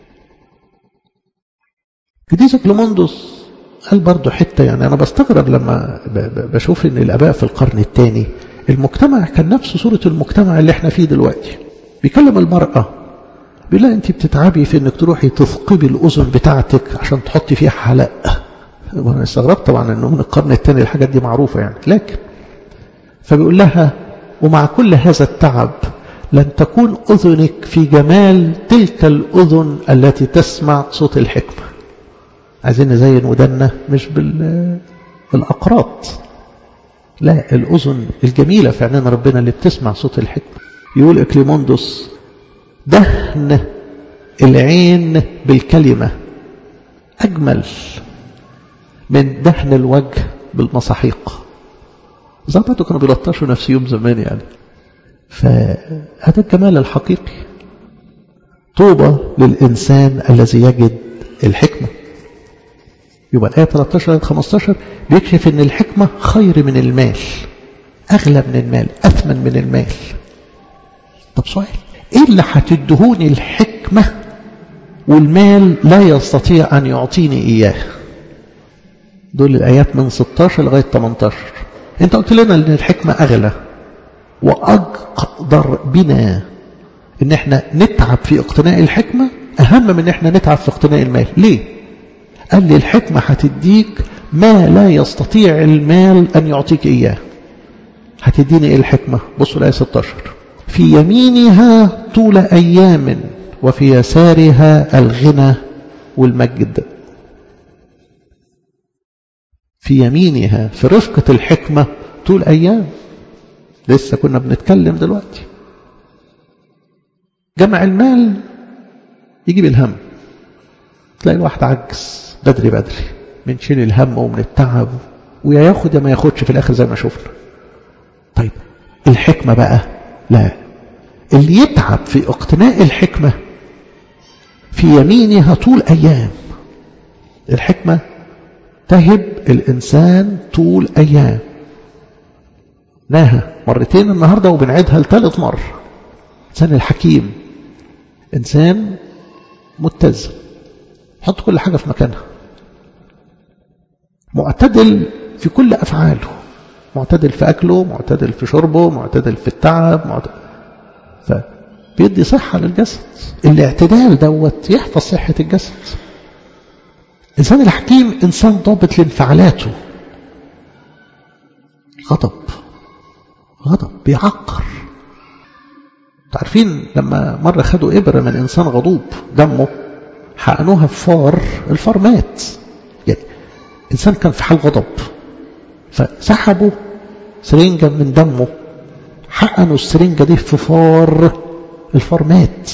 قديس كليموندوس قال برضو حتة، يعني أنا بستغرب لما بشوف إن الآباء في القرن الثاني المجتمع كان نفس صورة المجتمع اللي احنا فيه دلوقتي. بيكلم المرأة بيقول لها أنت بتتعبي في إنك تروحي تثقبي الأذن بتاعتك عشان تحطي فيها حلق. وأنا استغربت طبعا إنه من القرن الثاني الحاجات دي معروفة يعني، لكن فبيقول لها: ومع كل هذا التعب لن تكون أذنك في جمال تلك الأذن التي تسمع صوت الحكمة. عايزين نزين ودنا مش بالأقراط، لا، الأذن الجميلة في عينين ربنا اللي بتسمع صوت الحكمة. يقول إكليموندوس: دهن العين بالكلمة أجمل من دهن الوجه بالمصاحيق. زبطوا كانوا بيلطشوا نفسيهم زمان يعني. فهذا الجمال الحقيقي. طوبى للإنسان الذي يجد الحكمة. يبقى الآية ثلاثة عشر خمسة عشر بيكشف أن الحكمة خير من المال، أغلى من المال، أثمن من المال. طب سؤال: إيه اللي هتدهوني الحكمة والمال لا يستطيع أن يعطيني إياه؟ دول الآيات من ستة عشر لغاية ثمانية عشر. أنت قلت لنا أن الحكمة أغلى وأقدر بنا أن احنا نتعب في اقتناء الحكمة أهم من أن احنا نتعب في اقتناء المال. ليه؟ قال لي الحكمة هتديك ما لا يستطيع المال أن يعطيك إياه. هتديني إيه الحكمة؟ بصوا الآية ستة عشر: في يمينها طول أيام وفي يسارها الغنى والمجد. في يمينها، في رفقة الحكمة طول أيام. لسه كنا بنتكلم دلوقتي. جمع المال يجيب الهم. تلاقي الواحد عجز بدري بدري من شيل الهم ومن التعب، ويا ياخد يا ما ياخدش في الآخر زي ما شفنا. طيب الحكمة بقى لا، اللي يتعب في اقتناء الحكمة في يمينها طول أيام. الحكمة تهب الإنسان طول أيام. ناها مرتين النهاردة وبنعيدها لثالث مرة. إنسان الحكيم إنسان متزن، حط كل حاجة في مكانها، معتدل في كل أفعاله، معتدل في أكله، معتدل في شربه، معتدل في التعب، معتدل. فبيدي صحة للجسد. الاعتدال دوت يحفظ صحة الجسد. إنسان الحكيم إنسان ضابط لانفعالاته. غضب غضب بيعقر. تعرفين لما مرة خدوا إبرة من إنسان غضوب دمه حقنوها في فار، الفار مات. يعني إنسان كان في حال غضب، فسحبوا سرنجة من دمه، حقنوا السرنجة دي في فار، الفار مات.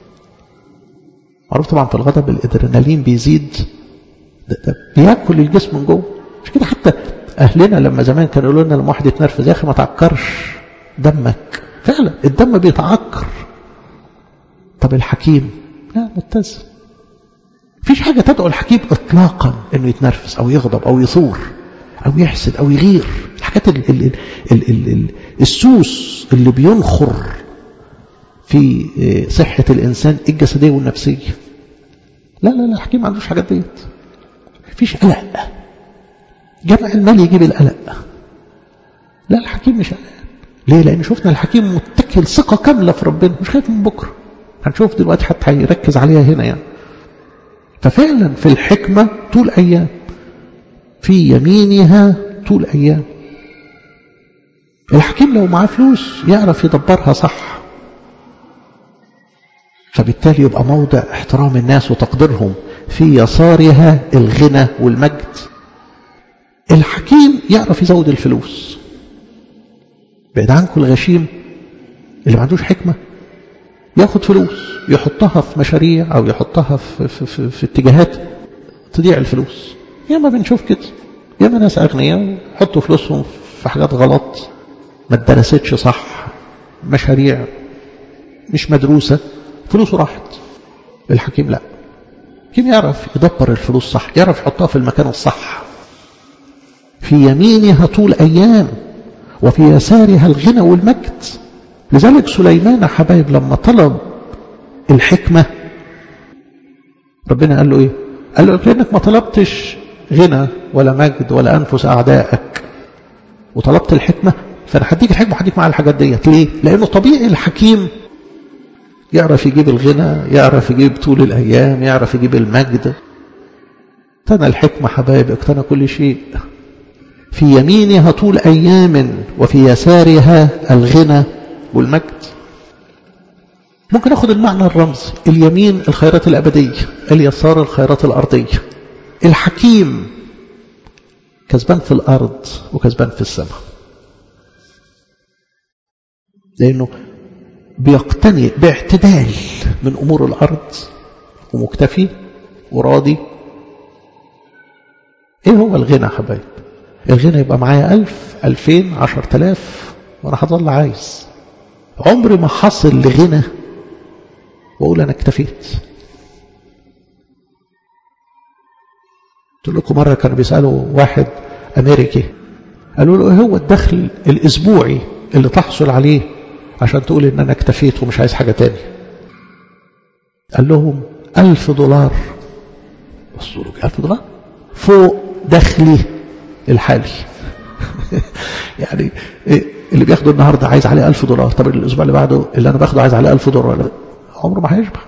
معروف طبعا في الغضب الادرينالين بيزيد، ده ده بياكل الجسم من جوه. مش كده حتى أهلنا لما زمان كانوا يقولوا لنا لما واحد يتنرفز: يا أخي ما تعكرش دمك. فعلا الدم بيتعكر. طب الحكيم لا، متزن مفيش حاجة تدعو الحكيم اطلاقا انه يتنرفز او يغضب او يثور او يحسد او يغير. الحاجات ال ال ال ال ال السوس اللي بينخر في صحة الانسان الجسدية والنفسية. لا لا لا الحكيم ما عندوش حاجات ديت. مفيش قلق. جمع المال يجيب القلق. لا الحكيم مش قلق. ليه؟ لان شفنا الحكيم متكل ثقة كاملة في ربنا، مش خايف من بكرة. هنشوف دلوقتي حتى هيركز عليها هنا يعني. ففعلا في الحكمة طول أيام، في يمينها طول أيام. الحكيم لو معاه فلوس يعرف يدبرها صح، فبالتالي يبقى موضع احترام الناس وتقديرهم. في يسارها الغنى والمجد. الحكيم يعرف يزود الفلوس. بعيد عنكم الغشيم اللي ما عندوش حكمة ياخد فلوس يحطها في مشاريع أو يحطها في, في, في, في اتجاهات تضيع الفلوس. ياما بنشوف كده، ياما ناس أغنياء يحطوا فلوسهم في حاجات غلط ما اتدرستش صح، مشاريع مش مدروسة، فلوسه راحت. الحكيم لا، الحكيم يعرف يدبر الفلوس صح، يعرف يحطها في المكان الصح. في يمينها طول أيام وفي يسارها الغنى والمجد. لذلك سليمان حبايب لما طلب الحكمة ربنا قال له ايه؟ قال له لانك ما طلبتش غنى ولا مجد ولا انفس اعدائك وطلبت الحكمة، فانا هديك الحكمة وهديك معاها الحاجات ديت. ليه؟ لانه طبيعي الحكيم يعرف يجيب الغنى، يعرف يجيب طول الايام، يعرف يجيب المجد. اقتنى الحكمة حبايب، اقتنى كل شيء. في يمينها طول ايام وفي يسارها الغنى والمجد. ممكن اخد المعنى الرمزي، اليمين الخيرات الأبدية، اليسار الخيرات الأرضية. الحكيم كسبان في الأرض وكسبان في السماء، لأنه بيقتني باعتدال من أمور الأرض ومكتفي وراضي. ايه هو الغنى حبايب؟ الغنى يبقى معايا ألف ألفين عشر تلاف وأنا هظل عايز. عمري ما حصل لغنى وأقول أنا اكتفيت. قلت لكم مرة كانوا بيسألوا واحد أمريكي، قالوا له ايه هو الدخل الأسبوعي اللي تحصل عليه عشان تقول إن أنا اكتفيت ومش عايز حاجة تاني؟ قال لهم ألف دولار. بصوا له ألف دولار فوق دخلي الحالي. يعني اللي بياخده النهاردة عايز عليه ألف دولار، طب الأسبوع اللي بعده اللي أنا باخده عايز عليه ألف دولار. عمره ما هيشبع،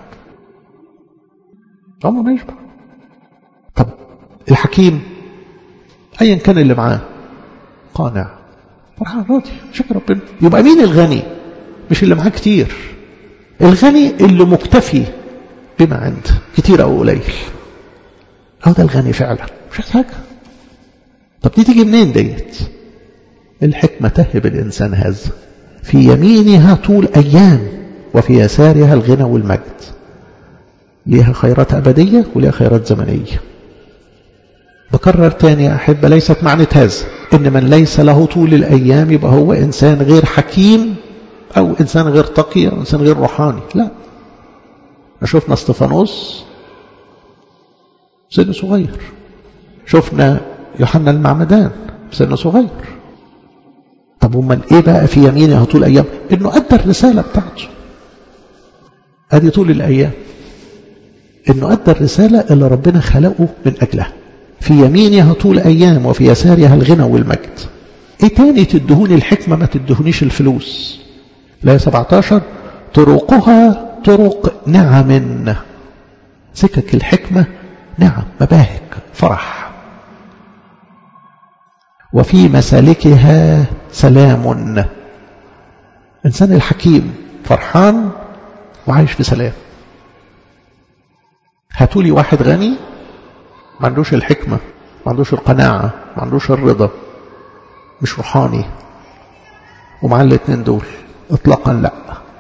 عمره ما يشبع. طب الحكيم أيا كان اللي معاه قانع فرحان راضي شكر ربنا. يبقى مين الغني؟ مش اللي معاه كتير. الغني اللي مكتفي بما عنده كتير أو قليل، هو ده الغني فعلا، مش عايز حاجة. طب دي تيجي منين ديت؟ الحكمة تهب الإنسان هذا. في يمينها طول أيام وفي يسارها الغنى والمجد. ليها خيرات أبدية وليها خيرات زمنية. بكرر تاني يا أحبة، ليست معنى هذا إن من ليس له طول الأيام يبقى هو إنسان غير حكيم أو إنسان غير تقي أو إنسان غير روحاني. لا، شفنا استفانوس سنه صغير، شفنا يوحنا المعمدان سنه صغير. طب ومن ايه بقى في يمينه طول الايام؟ انه ادى الرساله بتاعته. ادي طول الايام، انه ادى الرساله اللي ربنا خلقه من اجلها. في يمينها طول ايام وفي يسارها الغنى والمجد. ايه تاني تدهوني الحكمه ما تدهونيش الفلوس؟ لا سبعتاشر طرقها طرق نعم. سكك الحكمه نعم، مباهج، فرح. وفي مسالكها سلام. إنسان الحكيم فرحان وعايش في سلام. هاتولي واحد غني ما عندوش الحكمة، ما عندوش القناعة، ما عندوش الرضا، مش روحاني، ومع الاثنين دول اطلاقا لا.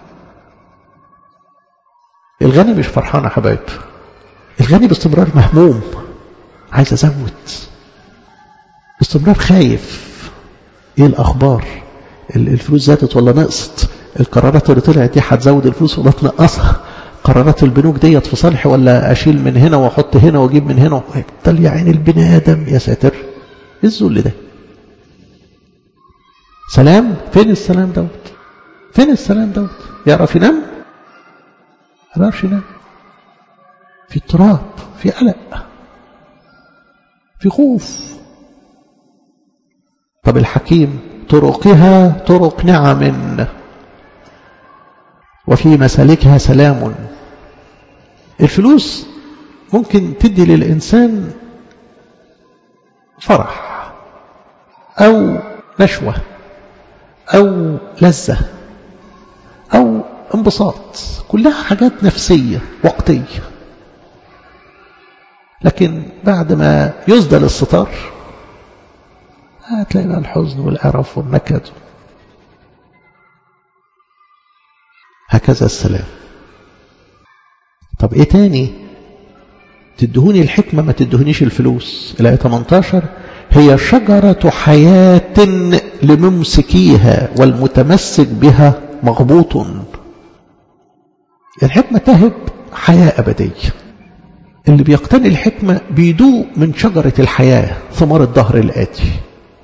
الغني مش فرحان يا حبايب. الغني باستمرار مهموم، عايز ازود، باستمرار خايف. ايه الاخبار؟ الفلوس زادت ولا نقصت؟ القرارات اللي طلعت دي هتزود الفلوس ولا تنقصها؟ قرارات البنوك ديت في صالحي ولا أشيل من هنا وأحط هنا وأجيب من هنا؟ يبطل يا عين البني آدم، يا ساتر إيه الذل ده؟ سلام؟ فين السلام دوت؟ فين السلام دوت؟ يعرف ينام؟ ما يعرفش ينام، في اضطراب، في قلق، في خوف. طب الحكيم طرقها طرق نعم وفي مسالكها سلام. الفلوس ممكن تدي للإنسان فرح أو نشوة أو لذة أو انبساط، كلها حاجات نفسية وقتية، لكن بعد ما يسدل الستار هتلاقي بقى الحزن والقرف والنكد. هكذا السلام. طب ايه تاني؟ تدهوني الحكمة ما تدهونيش الفلوس. الآية ثمانية عشر هي شجرة حياة لممسكيها والمتمسك بها مغبوط. الحكمة تهب حياة أبدية. اللي بيقتني الحكمة بيدوق من شجرة الحياة ثمار الدهر الآتي.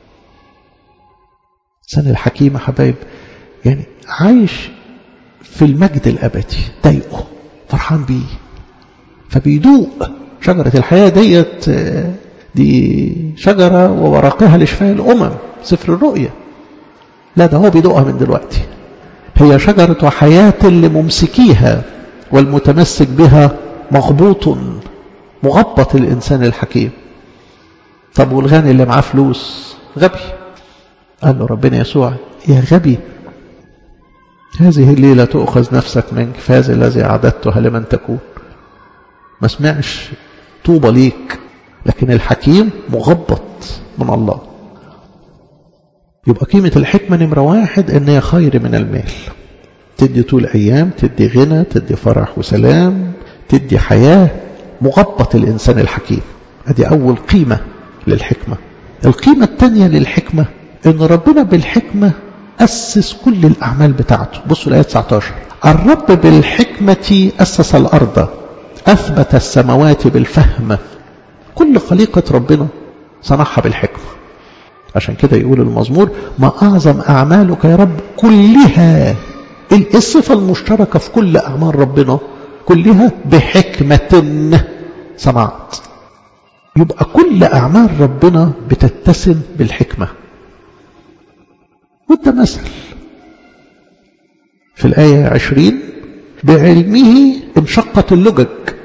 سنة الحكيمة حبايب يعني عايش في المجد الأبدي، ضايقه فرحان بيه، فبيدوق شجرة الحياة ديت. دي شجرة وورقها لشفاء الأمم، سفر الرؤيا. لا ده هو بيدوقها من دلوقتي. هي شجرة حياة لممسكيها والمتمسك بها مغبوط. مغبط الإنسان الحكيم. طب والغني اللي معاه فلوس غبي. قال له ربنا يسوع يا غبي، هذه الليلة تؤخذ نفسك منك، فهذا الذي أعددتها لمن تكون. ما سمعش طوبى ليك، لكن الحكيم مغبط من الله. يبقى قيمة الحكمة نمرة واحد إن هي خير من المال. تدي طول أيام، تدي غنى، تدي فرح وسلام، تدي حياة. مغبط الإنسان الحكيم. هذه أول قيمة للحكمة. القيمة الثانية للحكمة إن ربنا بالحكمة أسس كل الأعمال بتاعته. بصوا الآية تسعة عشر الرب بالحكمة أسس الأرض أثبت السماوات بالفهم. كل خليقة ربنا صنعها بالحكمة. عشان كده يقول المزمور ما أعظم أعمالك يا رب كلها. الصفة المشتركة في كل أعمال ربنا كلها بحكمة صنعت. يبقى كل أعمال ربنا بتتسم بالحكمة. وده مثل في الآية عشرين بعلمه انشقت اللجج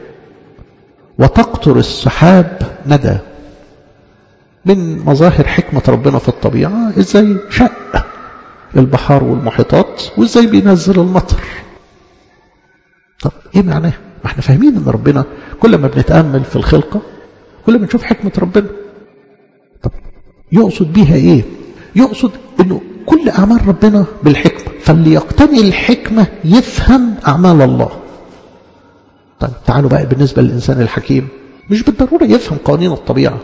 وتقطر السحاب ندى. من مظاهر حكمة ربنا في الطبيعة ازاي شق البحار والمحيطات وازاي بينزل المطر. طب ايه معناه؟ ما احنا فاهمين ان ربنا كل ما بنتأمل في الخلقة كل ما نشوف حكمة ربنا. طب يقصد بيها ايه؟ يقصد انه كل أعمال ربنا بالحكمة، فاللي يقتني الحكمة يفهم أعمال الله. طيب تعالوا بقى بالنسبة للإنسان الحكيم، مش بالضرورة يفهم قوانين الطبيعة،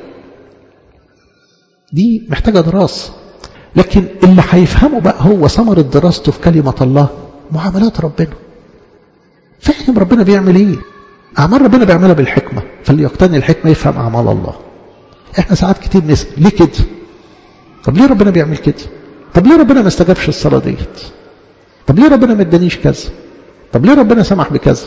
دي محتاجة دراسة، لكن اللي هيفهمه بقى هو ثمرة دراسته في كلمة الله، معاملات ربنا. فاهم ربنا بيعمل ايه؟ أعمال ربنا بيعملها بالحكمة، فاللي يقتني الحكمة يفهم أعمال الله. احنا ساعات كتير نسأل ليه كده؟ طب ليه ربنا بيعمل كده؟ طب ليه ربنا ما استجابش الصلاة ديت؟ طب ليه ربنا ما ادانيش كذا؟ طب ليه ربنا سمح بكذا؟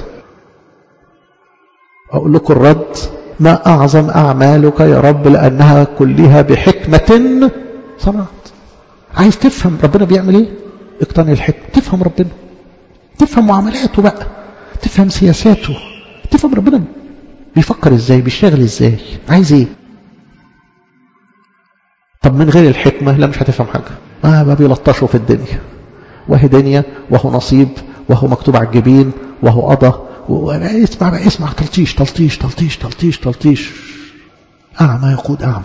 أقول لكم الرد ما أعظم أعمالك يا رب لأنها كلها بحكمة صنعت. عايز تفهم ربنا بيعمل ايه؟ اقتني الحكمة، تفهم ربنا، تفهم معاملاته بقى، تفهم سياساته، تفهم ربنا بيفكر ازاي، بيشتغل ازاي، عايز ايه. طب من غير الحكمة لا مش هتفهم حاجة. ما ما بيلطشوا في الدنيا، وهي دنيا وهو نصيب وهو مكتوب على الجبين وهو قضى. اسمع بقى، اسمع تلطيش تلطيش تلطيش تلطيش تلطيش. أعمى يقود أعمى.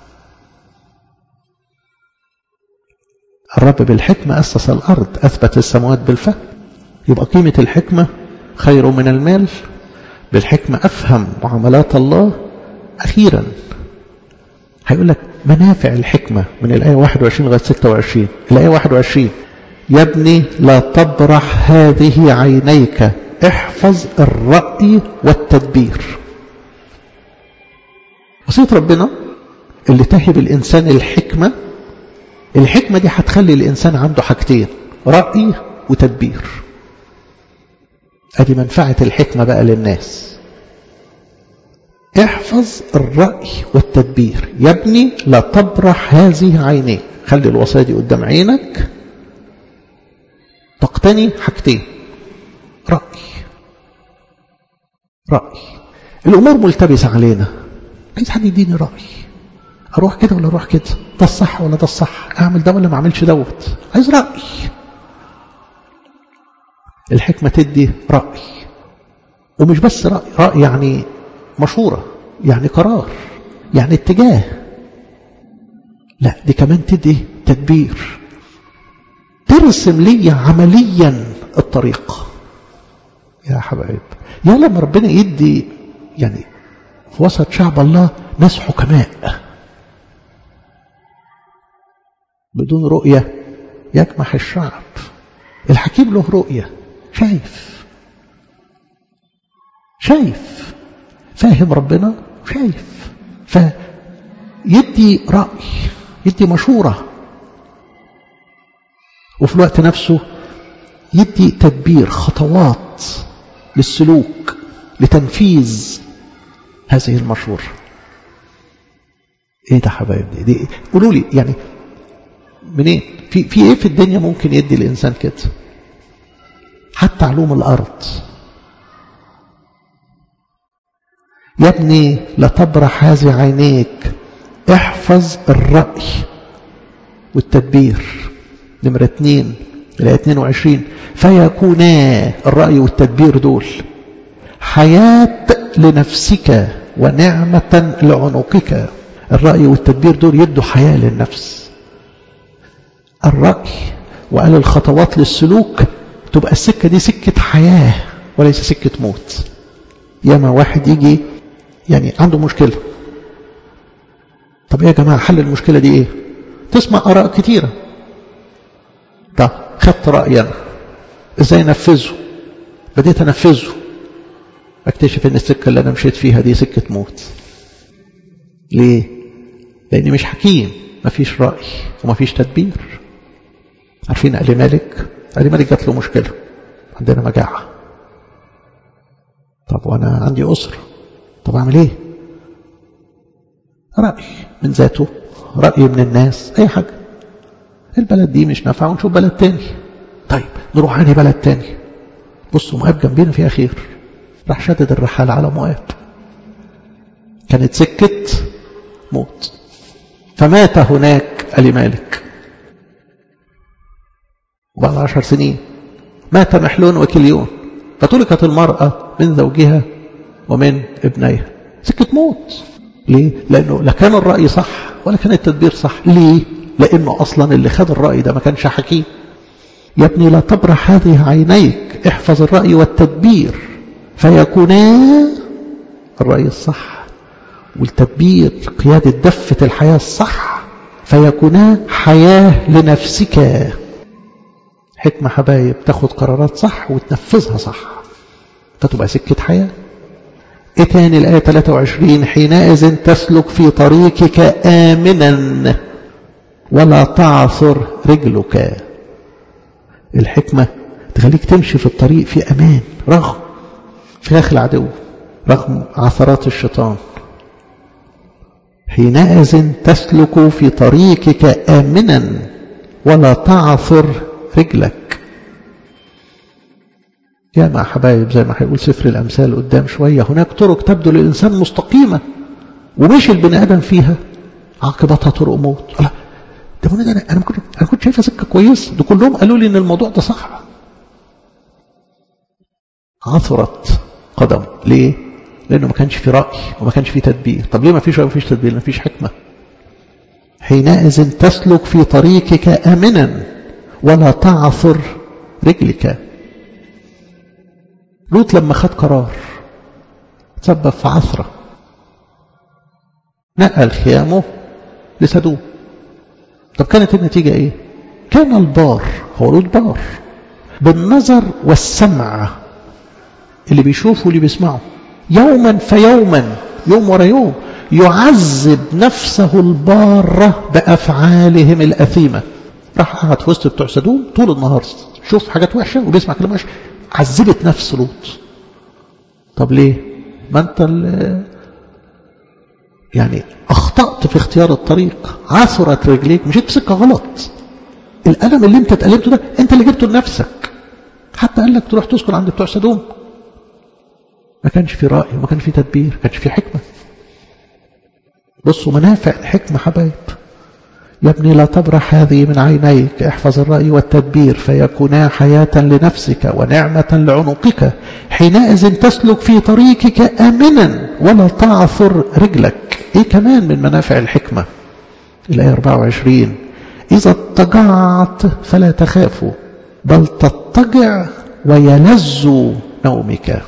الرب بالحكمة أسس الأرض أثبت السماوات بالفهم. يبقى قيمة الحكمة خير من المال. بالحكمة أفهم معاملات الله. أخيرا هيقول لك منافع الحكمة من الآية واحد وعشرين لغاية ستة وعشرين. الآية واحد وعشرين يا ابني لا تبرح هذه عينيك احفظ الرأي والتدبير. وصية ربنا اللي تهب الإنسان الحكمة، الحكمة دي هتخلي الإنسان عنده حاجتين، رأي وتدبير. ادي منفعة الحكمة بقى للناس. احفظ الرأي والتدبير. يا ابني لا تبرح هذه عينيك، خلي الوصية دي قدام عينك، تقتني حاجتين، رأي رأي. الأمور ملتبسة علينا، عايز حد يديني رأي، أروح كده ولا أروح كده، ده الصح ولا ده الصح، أعمل ده ولا ما أعملش دوت، عايز رأي. الحكمة تدي رأي، ومش بس رأي، رأي يعني مشورة، يعني قرار، يعني اتجاه. لا، دي كمان تدي تدبير، ترسم لي عمليا الطريق. يا حبايب، يا لما ربنا يدي يعني في وسط شعب الله ناس حكماء بدون رؤية يكمح الشعب. الحكيم له رؤية، شايف شايف فاهم ربنا، شايف، فيدي رأي، يدي مشورة، وفي الوقت نفسه يدي تدبير، خطوات للسلوك لتنفيذ هذه المشورة. ايه ده حبايب؟ دي, دي قولوا لي يعني منين؟ في في ايه في الدنيا ممكن يدي الانسان كده؟ حتى علوم الارض. يا ابني لا تبرح هذه عينيك، احفظ الرأي والتدبير. نمرة اتنين الآية اتنين وعشرين، فيكونا الرأي والتدبير دول حياة لنفسك ونعمة لعنقك. الرأي والتدبير دول يدوا حياة للنفس. الرأي وقال الخطوات للسلوك تبقى السكة دي سكة حياة وليس سكة موت. ياما واحد يجي يعني عنده مشكلة، طب ايه يا جماعة حل المشكلة دي ايه؟ تسمع آراء كتيرة، طب خدت رأيي أنا ازاي انفذه؟ بديت انفذه، اكتشف ان السكة اللي انا مشيت فيها دي سكة موت. ليه؟ لاني مش حكيم، مفيش رأي ومفيش تدبير. عارفين آل مالك؟ آل مالك جات له مشكلة، عندنا مجاعة، طب وانا عندي أسرة، طب اعمل ايه؟ رأي من ذاته، رأي من الناس، اي حاجة. البلد دي مش نافعة ونشوف بلد تاني. طيب نروح عني بلد تاني، بصوا مؤاب جنبنا فيها خير. راح شدد الرحال على مؤاب، كانت سكة موت، فمات هناك آل مالك. وبعد عشر سنين مات محلون وكليون، فتركت المرأة من زوجها ومن ابنيها. سكة موت. ليه؟ لأنه لا كان الرأي صح ولا كان التدبير صح. ليه؟ لأنه أصلا اللي خد الرأي ده ما كانش حكيم. يا ابني لا تبرح هذه عينيك، احفظ الرأي والتدبير فيكونا الرأي الصح والتدبير، قيادة دفة الحياة الصح، فيكونا حياة لنفسك. حكمة حبايب، تاخد قرارات صح وتنفذها صح فتبقى سكة حياة. ايه تاني الآية ثلاثة وعشرين، حينئذ تسلك في طريقك آمنا ولا تعثر رجلك. الحكمة تخليك تمشي في الطريق في أمان رغم فخاخ العدو، رغم عثرات الشيطان. حينئذ تسلك في طريقك آمنا ولا تعثر رجلك. يا مع حبايب زي ما هيقول سفر الأمثال قدام شوية، هناك طرق تبدو للإنسان مستقيمة ومشي البني آدم فيها عاقبتها طرق موت. لا ده انا انا انا كنت انا كنت شايفها سكه كويس، ده كلهم قالوا لي ان الموضوع ده صح. عثرت قدم. ليه؟ لانه ما كانش في راي وما كانش في تدبير. طب ليه ما فيش راي وما فيش تدبير؟ ما فيش حكمه. حينئذ تسلك في طريقك امنا ولا تعثر رجلك. لوط لما خد قرار تسبب في عثره، نقل خيامه لسدوم. طب كانت النتيجة ايه؟ كان البار، هو لوط بار بالنظر والسمع اللي بيشوفه واللي بيسمعه، يوما فيوما، يوم ورا يوم، يعذب نفسه البارة بأفعالهم الأثيمة. راح قعد في وسط بتوع سدوم طول النهار، شوف حاجات وحشة وبيسمع كلام وحش، عذبت نفس لوط. طب ليه؟ ما انت يعني اخطأت في اختيار الطريق، عثرت رجليك، مشيت في سكة غلط. الألم اللي انت اتألمته ده انت اللي جبته لنفسك. حتى قال لك تروح تسكن عند بتوع سدوم، ما كانش في رأي وما كانش في تدبير، ما كانش في حكمة. بصوا منافع الحكمة حبايب. يا ابني لا تبرح هذه من عينيك، احفظ الرأي والتدبير فيكونا حياة لنفسك ونعمة لعنقك، حينئذ تسلك في طريقك آمنا ولا تعثر رجلك. ايه كمان من منافع الحكمة؟ الآية أربعة وعشرين، إذا اضطجعت فلا تخافوا بل تضطجع ويلذ نومك.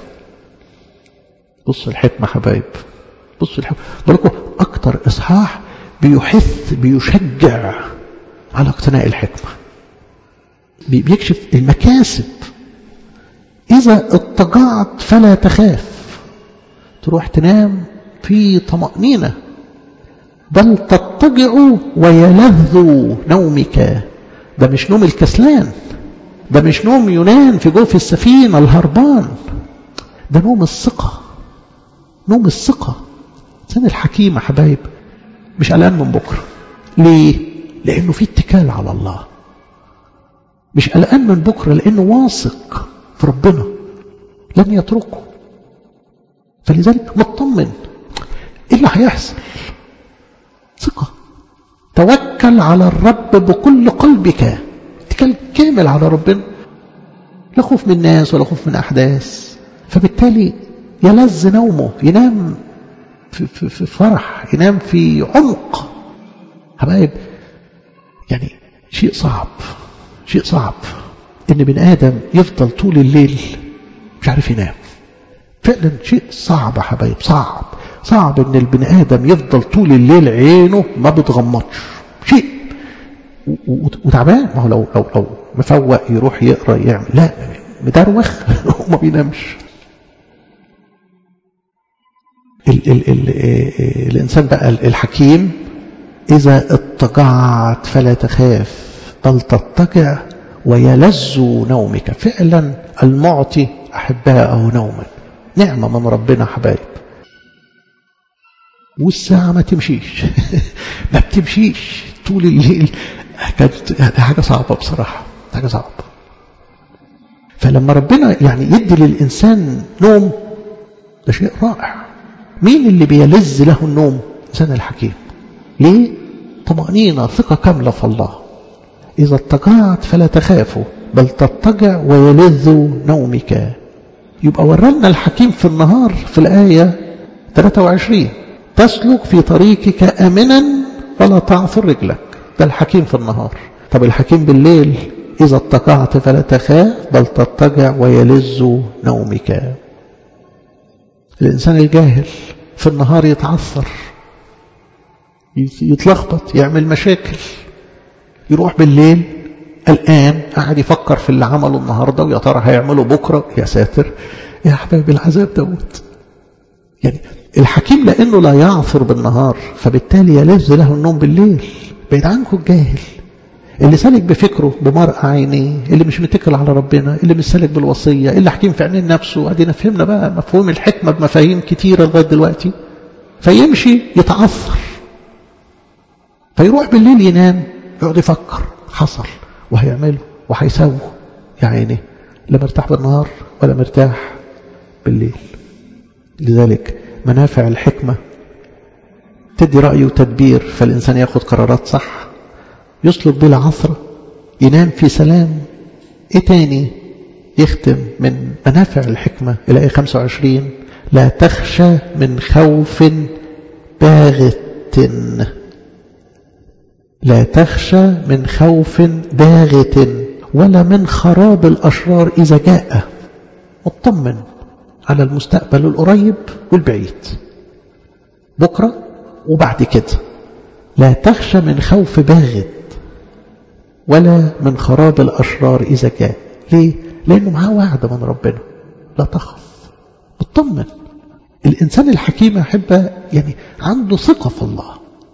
بص الحكمة حبايب، بص الحكمة. بقولكم أكتر إصحاح بيحث بيشجع على اقتناء الحكمة، بيكشف المكاسب. إذا اضطجعت فلا تخاف، تروح تنام في طمأنينة. بل تضطجع ويلذ نومك، ده مش نوم الكسلان، ده مش نوم يونان في جوف السفينة الهربان، ده نوم الثقة، نوم الثقة. سن الحكيم حبايب مش قلقان من بكرة. ليه؟ لأنه في اتكال على الله. مش قلقان من بكرة لأنه واثق في ربنا لن يتركه، فلذلك مطمن. إيه اللي هيحصل؟ ثقة. توكل على الرب بكل قلبك، اتكال كامل على ربنا، لا خوف من الناس ولا خوف من أحداث. فبالتالي يلذ نومه، ينام في, في, في فرح، ينام في عمق. حبايب يعني شيء صعب، شيء صعب ان بن آدم يفضل طول الليل مش عارف ينام. فعلا شيء صعب حبايب، صعب صعب ان البن آدم يفضل طول الليل عينه ما بتغمضش. شيء وتعبان. ما هو لو لو لو مفوق يروح يقرا يعمل، لا مدروخ وما بينامش. ال ال ال الإنسان بقى الحكيم إذا اضطجعت فلا تخاف بل تضطجع ويلذ نومك. فعلا المعطي أحباءه نوما، نعمة من ربنا حبايب. والساعة ما تمشيش ما بتمشيش طول الليل. كانت حاجة صعبة بصراحة، حاجة صعبة. فلما ربنا يعني يدي للإنسان نوم ده شيء رائع. مين اللي بيلذ له النوم؟ إنسان الحكيم. ليه؟ طمأنينة، ثقة كاملة في الله. إذا اضطجعت فلا تخافوا بل تضطجع ويلذ نومك. يبقى ورلنا الحكيم في النهار في الآية ثلاثة وعشرين، تسلك في طريقك آمنا ولا تعثر رجلك. ده الحكيم في النهار. طب الحكيم بالليل، إذا اضطجعت فلا تخاف بل تضطجع ويلذ نومك. الإنسان الجاهل في النهار يتعثر، يتلخبط، يعمل مشاكل. يروح بالليل الآن قاعد يفكر في اللي عمله النهاردة ويا ترى هيعمله بكرة. يا ساتر يا حبايب العذاب دوت. يعني الحكيم لأنه لا يعثر بالنهار فبالتالي يلذ له النوم بالليل. بعيد عنكم الجاهل اللي سالك بفكره بمرء عينيه، اللي مش متكل على ربنا، اللي مش سالك بالوصية، اللي حكيم في عينين نفسه. ادينا فهمنا بقى مفهوم الحكمة بمفاهيم كتيرة لغاية دلوقتي. فيمشي يتعثر، فيروح بالليل ينام يقعد يفكر حصل وهيعمله وهيسوه. يا عيني لا مرتاح بالنهار ولا مرتاح بالليل. لذلك منافع الحكمة تدي رأي وتدبير، فالإنسان ياخد قرارات صح، يسلك بلا عثرة، ينام في سلام. ايه تاني يختم من منافع الحكمة إلى آية خمسة وعشرين؟ لا تخشى من خوف باغت. لا تخشى من خوف باغت ولا من خراب الأشرار إذا جاء. مطمن على المستقبل القريب والبعيد، بكرة وبعد كده. لا تخشى من خوف باغت ولا من خراب الأشرار إذا جاء. ليه؟ لأنه معاه وعد من ربنا. لا تخف مطمن. الإنسان الحكيم يا أحبة يعني عنده ثقة في الله،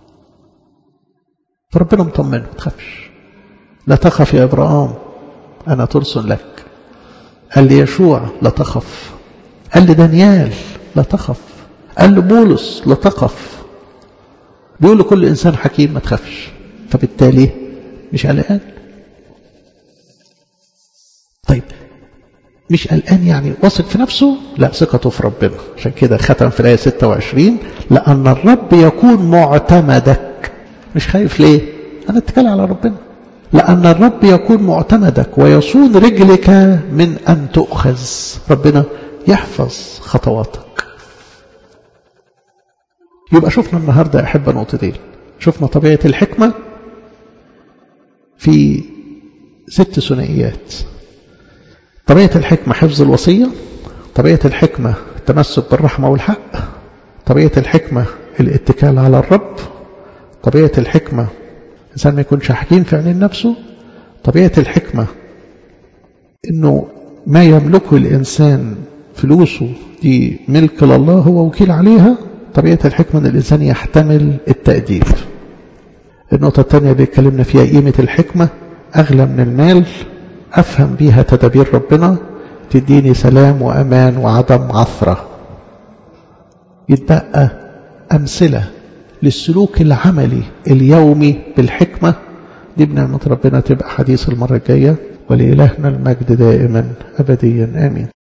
فربنا مطمنه، ما تخافش. لا تخف يا إبراهيم أنا ترس لك. قال لي يشوع لا تخف. قال لي دانيال لا تخف. قال لي بولس لا تخف. بيقول لكل إنسان حكيم ما تخافش، فبالتالي مش قلقان. طيب مش قلقان يعني واثق في نفسه؟ لا، ثقته في ربنا. عشان كده ختم في الآية ستة وعشرين لأن الرب يكون معتمدك. مش خايف ليه؟ أنا اتكلم على ربنا. لأن الرب يكون معتمدك ويصون رجلك من أن تؤخذ. ربنا يحفظ خطواتك. يبقى شفنا النهاردة يا أحبة نقطتين. شفنا طبيعة الحكمة في ست ثنائيات. طبيعة الحكمة حفظ الوصية، طبيعة الحكمة التمسك بالرحمة والحق، طبيعة الحكمة الاتكال على الرب، طبيعة الحكمة الإنسان ما يكونش حكيم في عينين نفسه، طبيعة الحكمة إنه ما يملكه الإنسان فلوسه دي ملك لله، هو وكيل عليها. طبيعة الحكمة أن الإنسان يحتمل التأديب. النقطة الثانية اللي اتكلمنا فيها قيمة الحكمة، أغلى من المال، أفهم بيها تدابير ربنا، تديني سلام وأمان وعدم عثرة. يتبقى أمثلة للسلوك العملي اليومي بالحكمة. دي بنعمة ربنا تبقى حديث المرة الجاية. ولإلهنا المجد دائما أبديا آمين.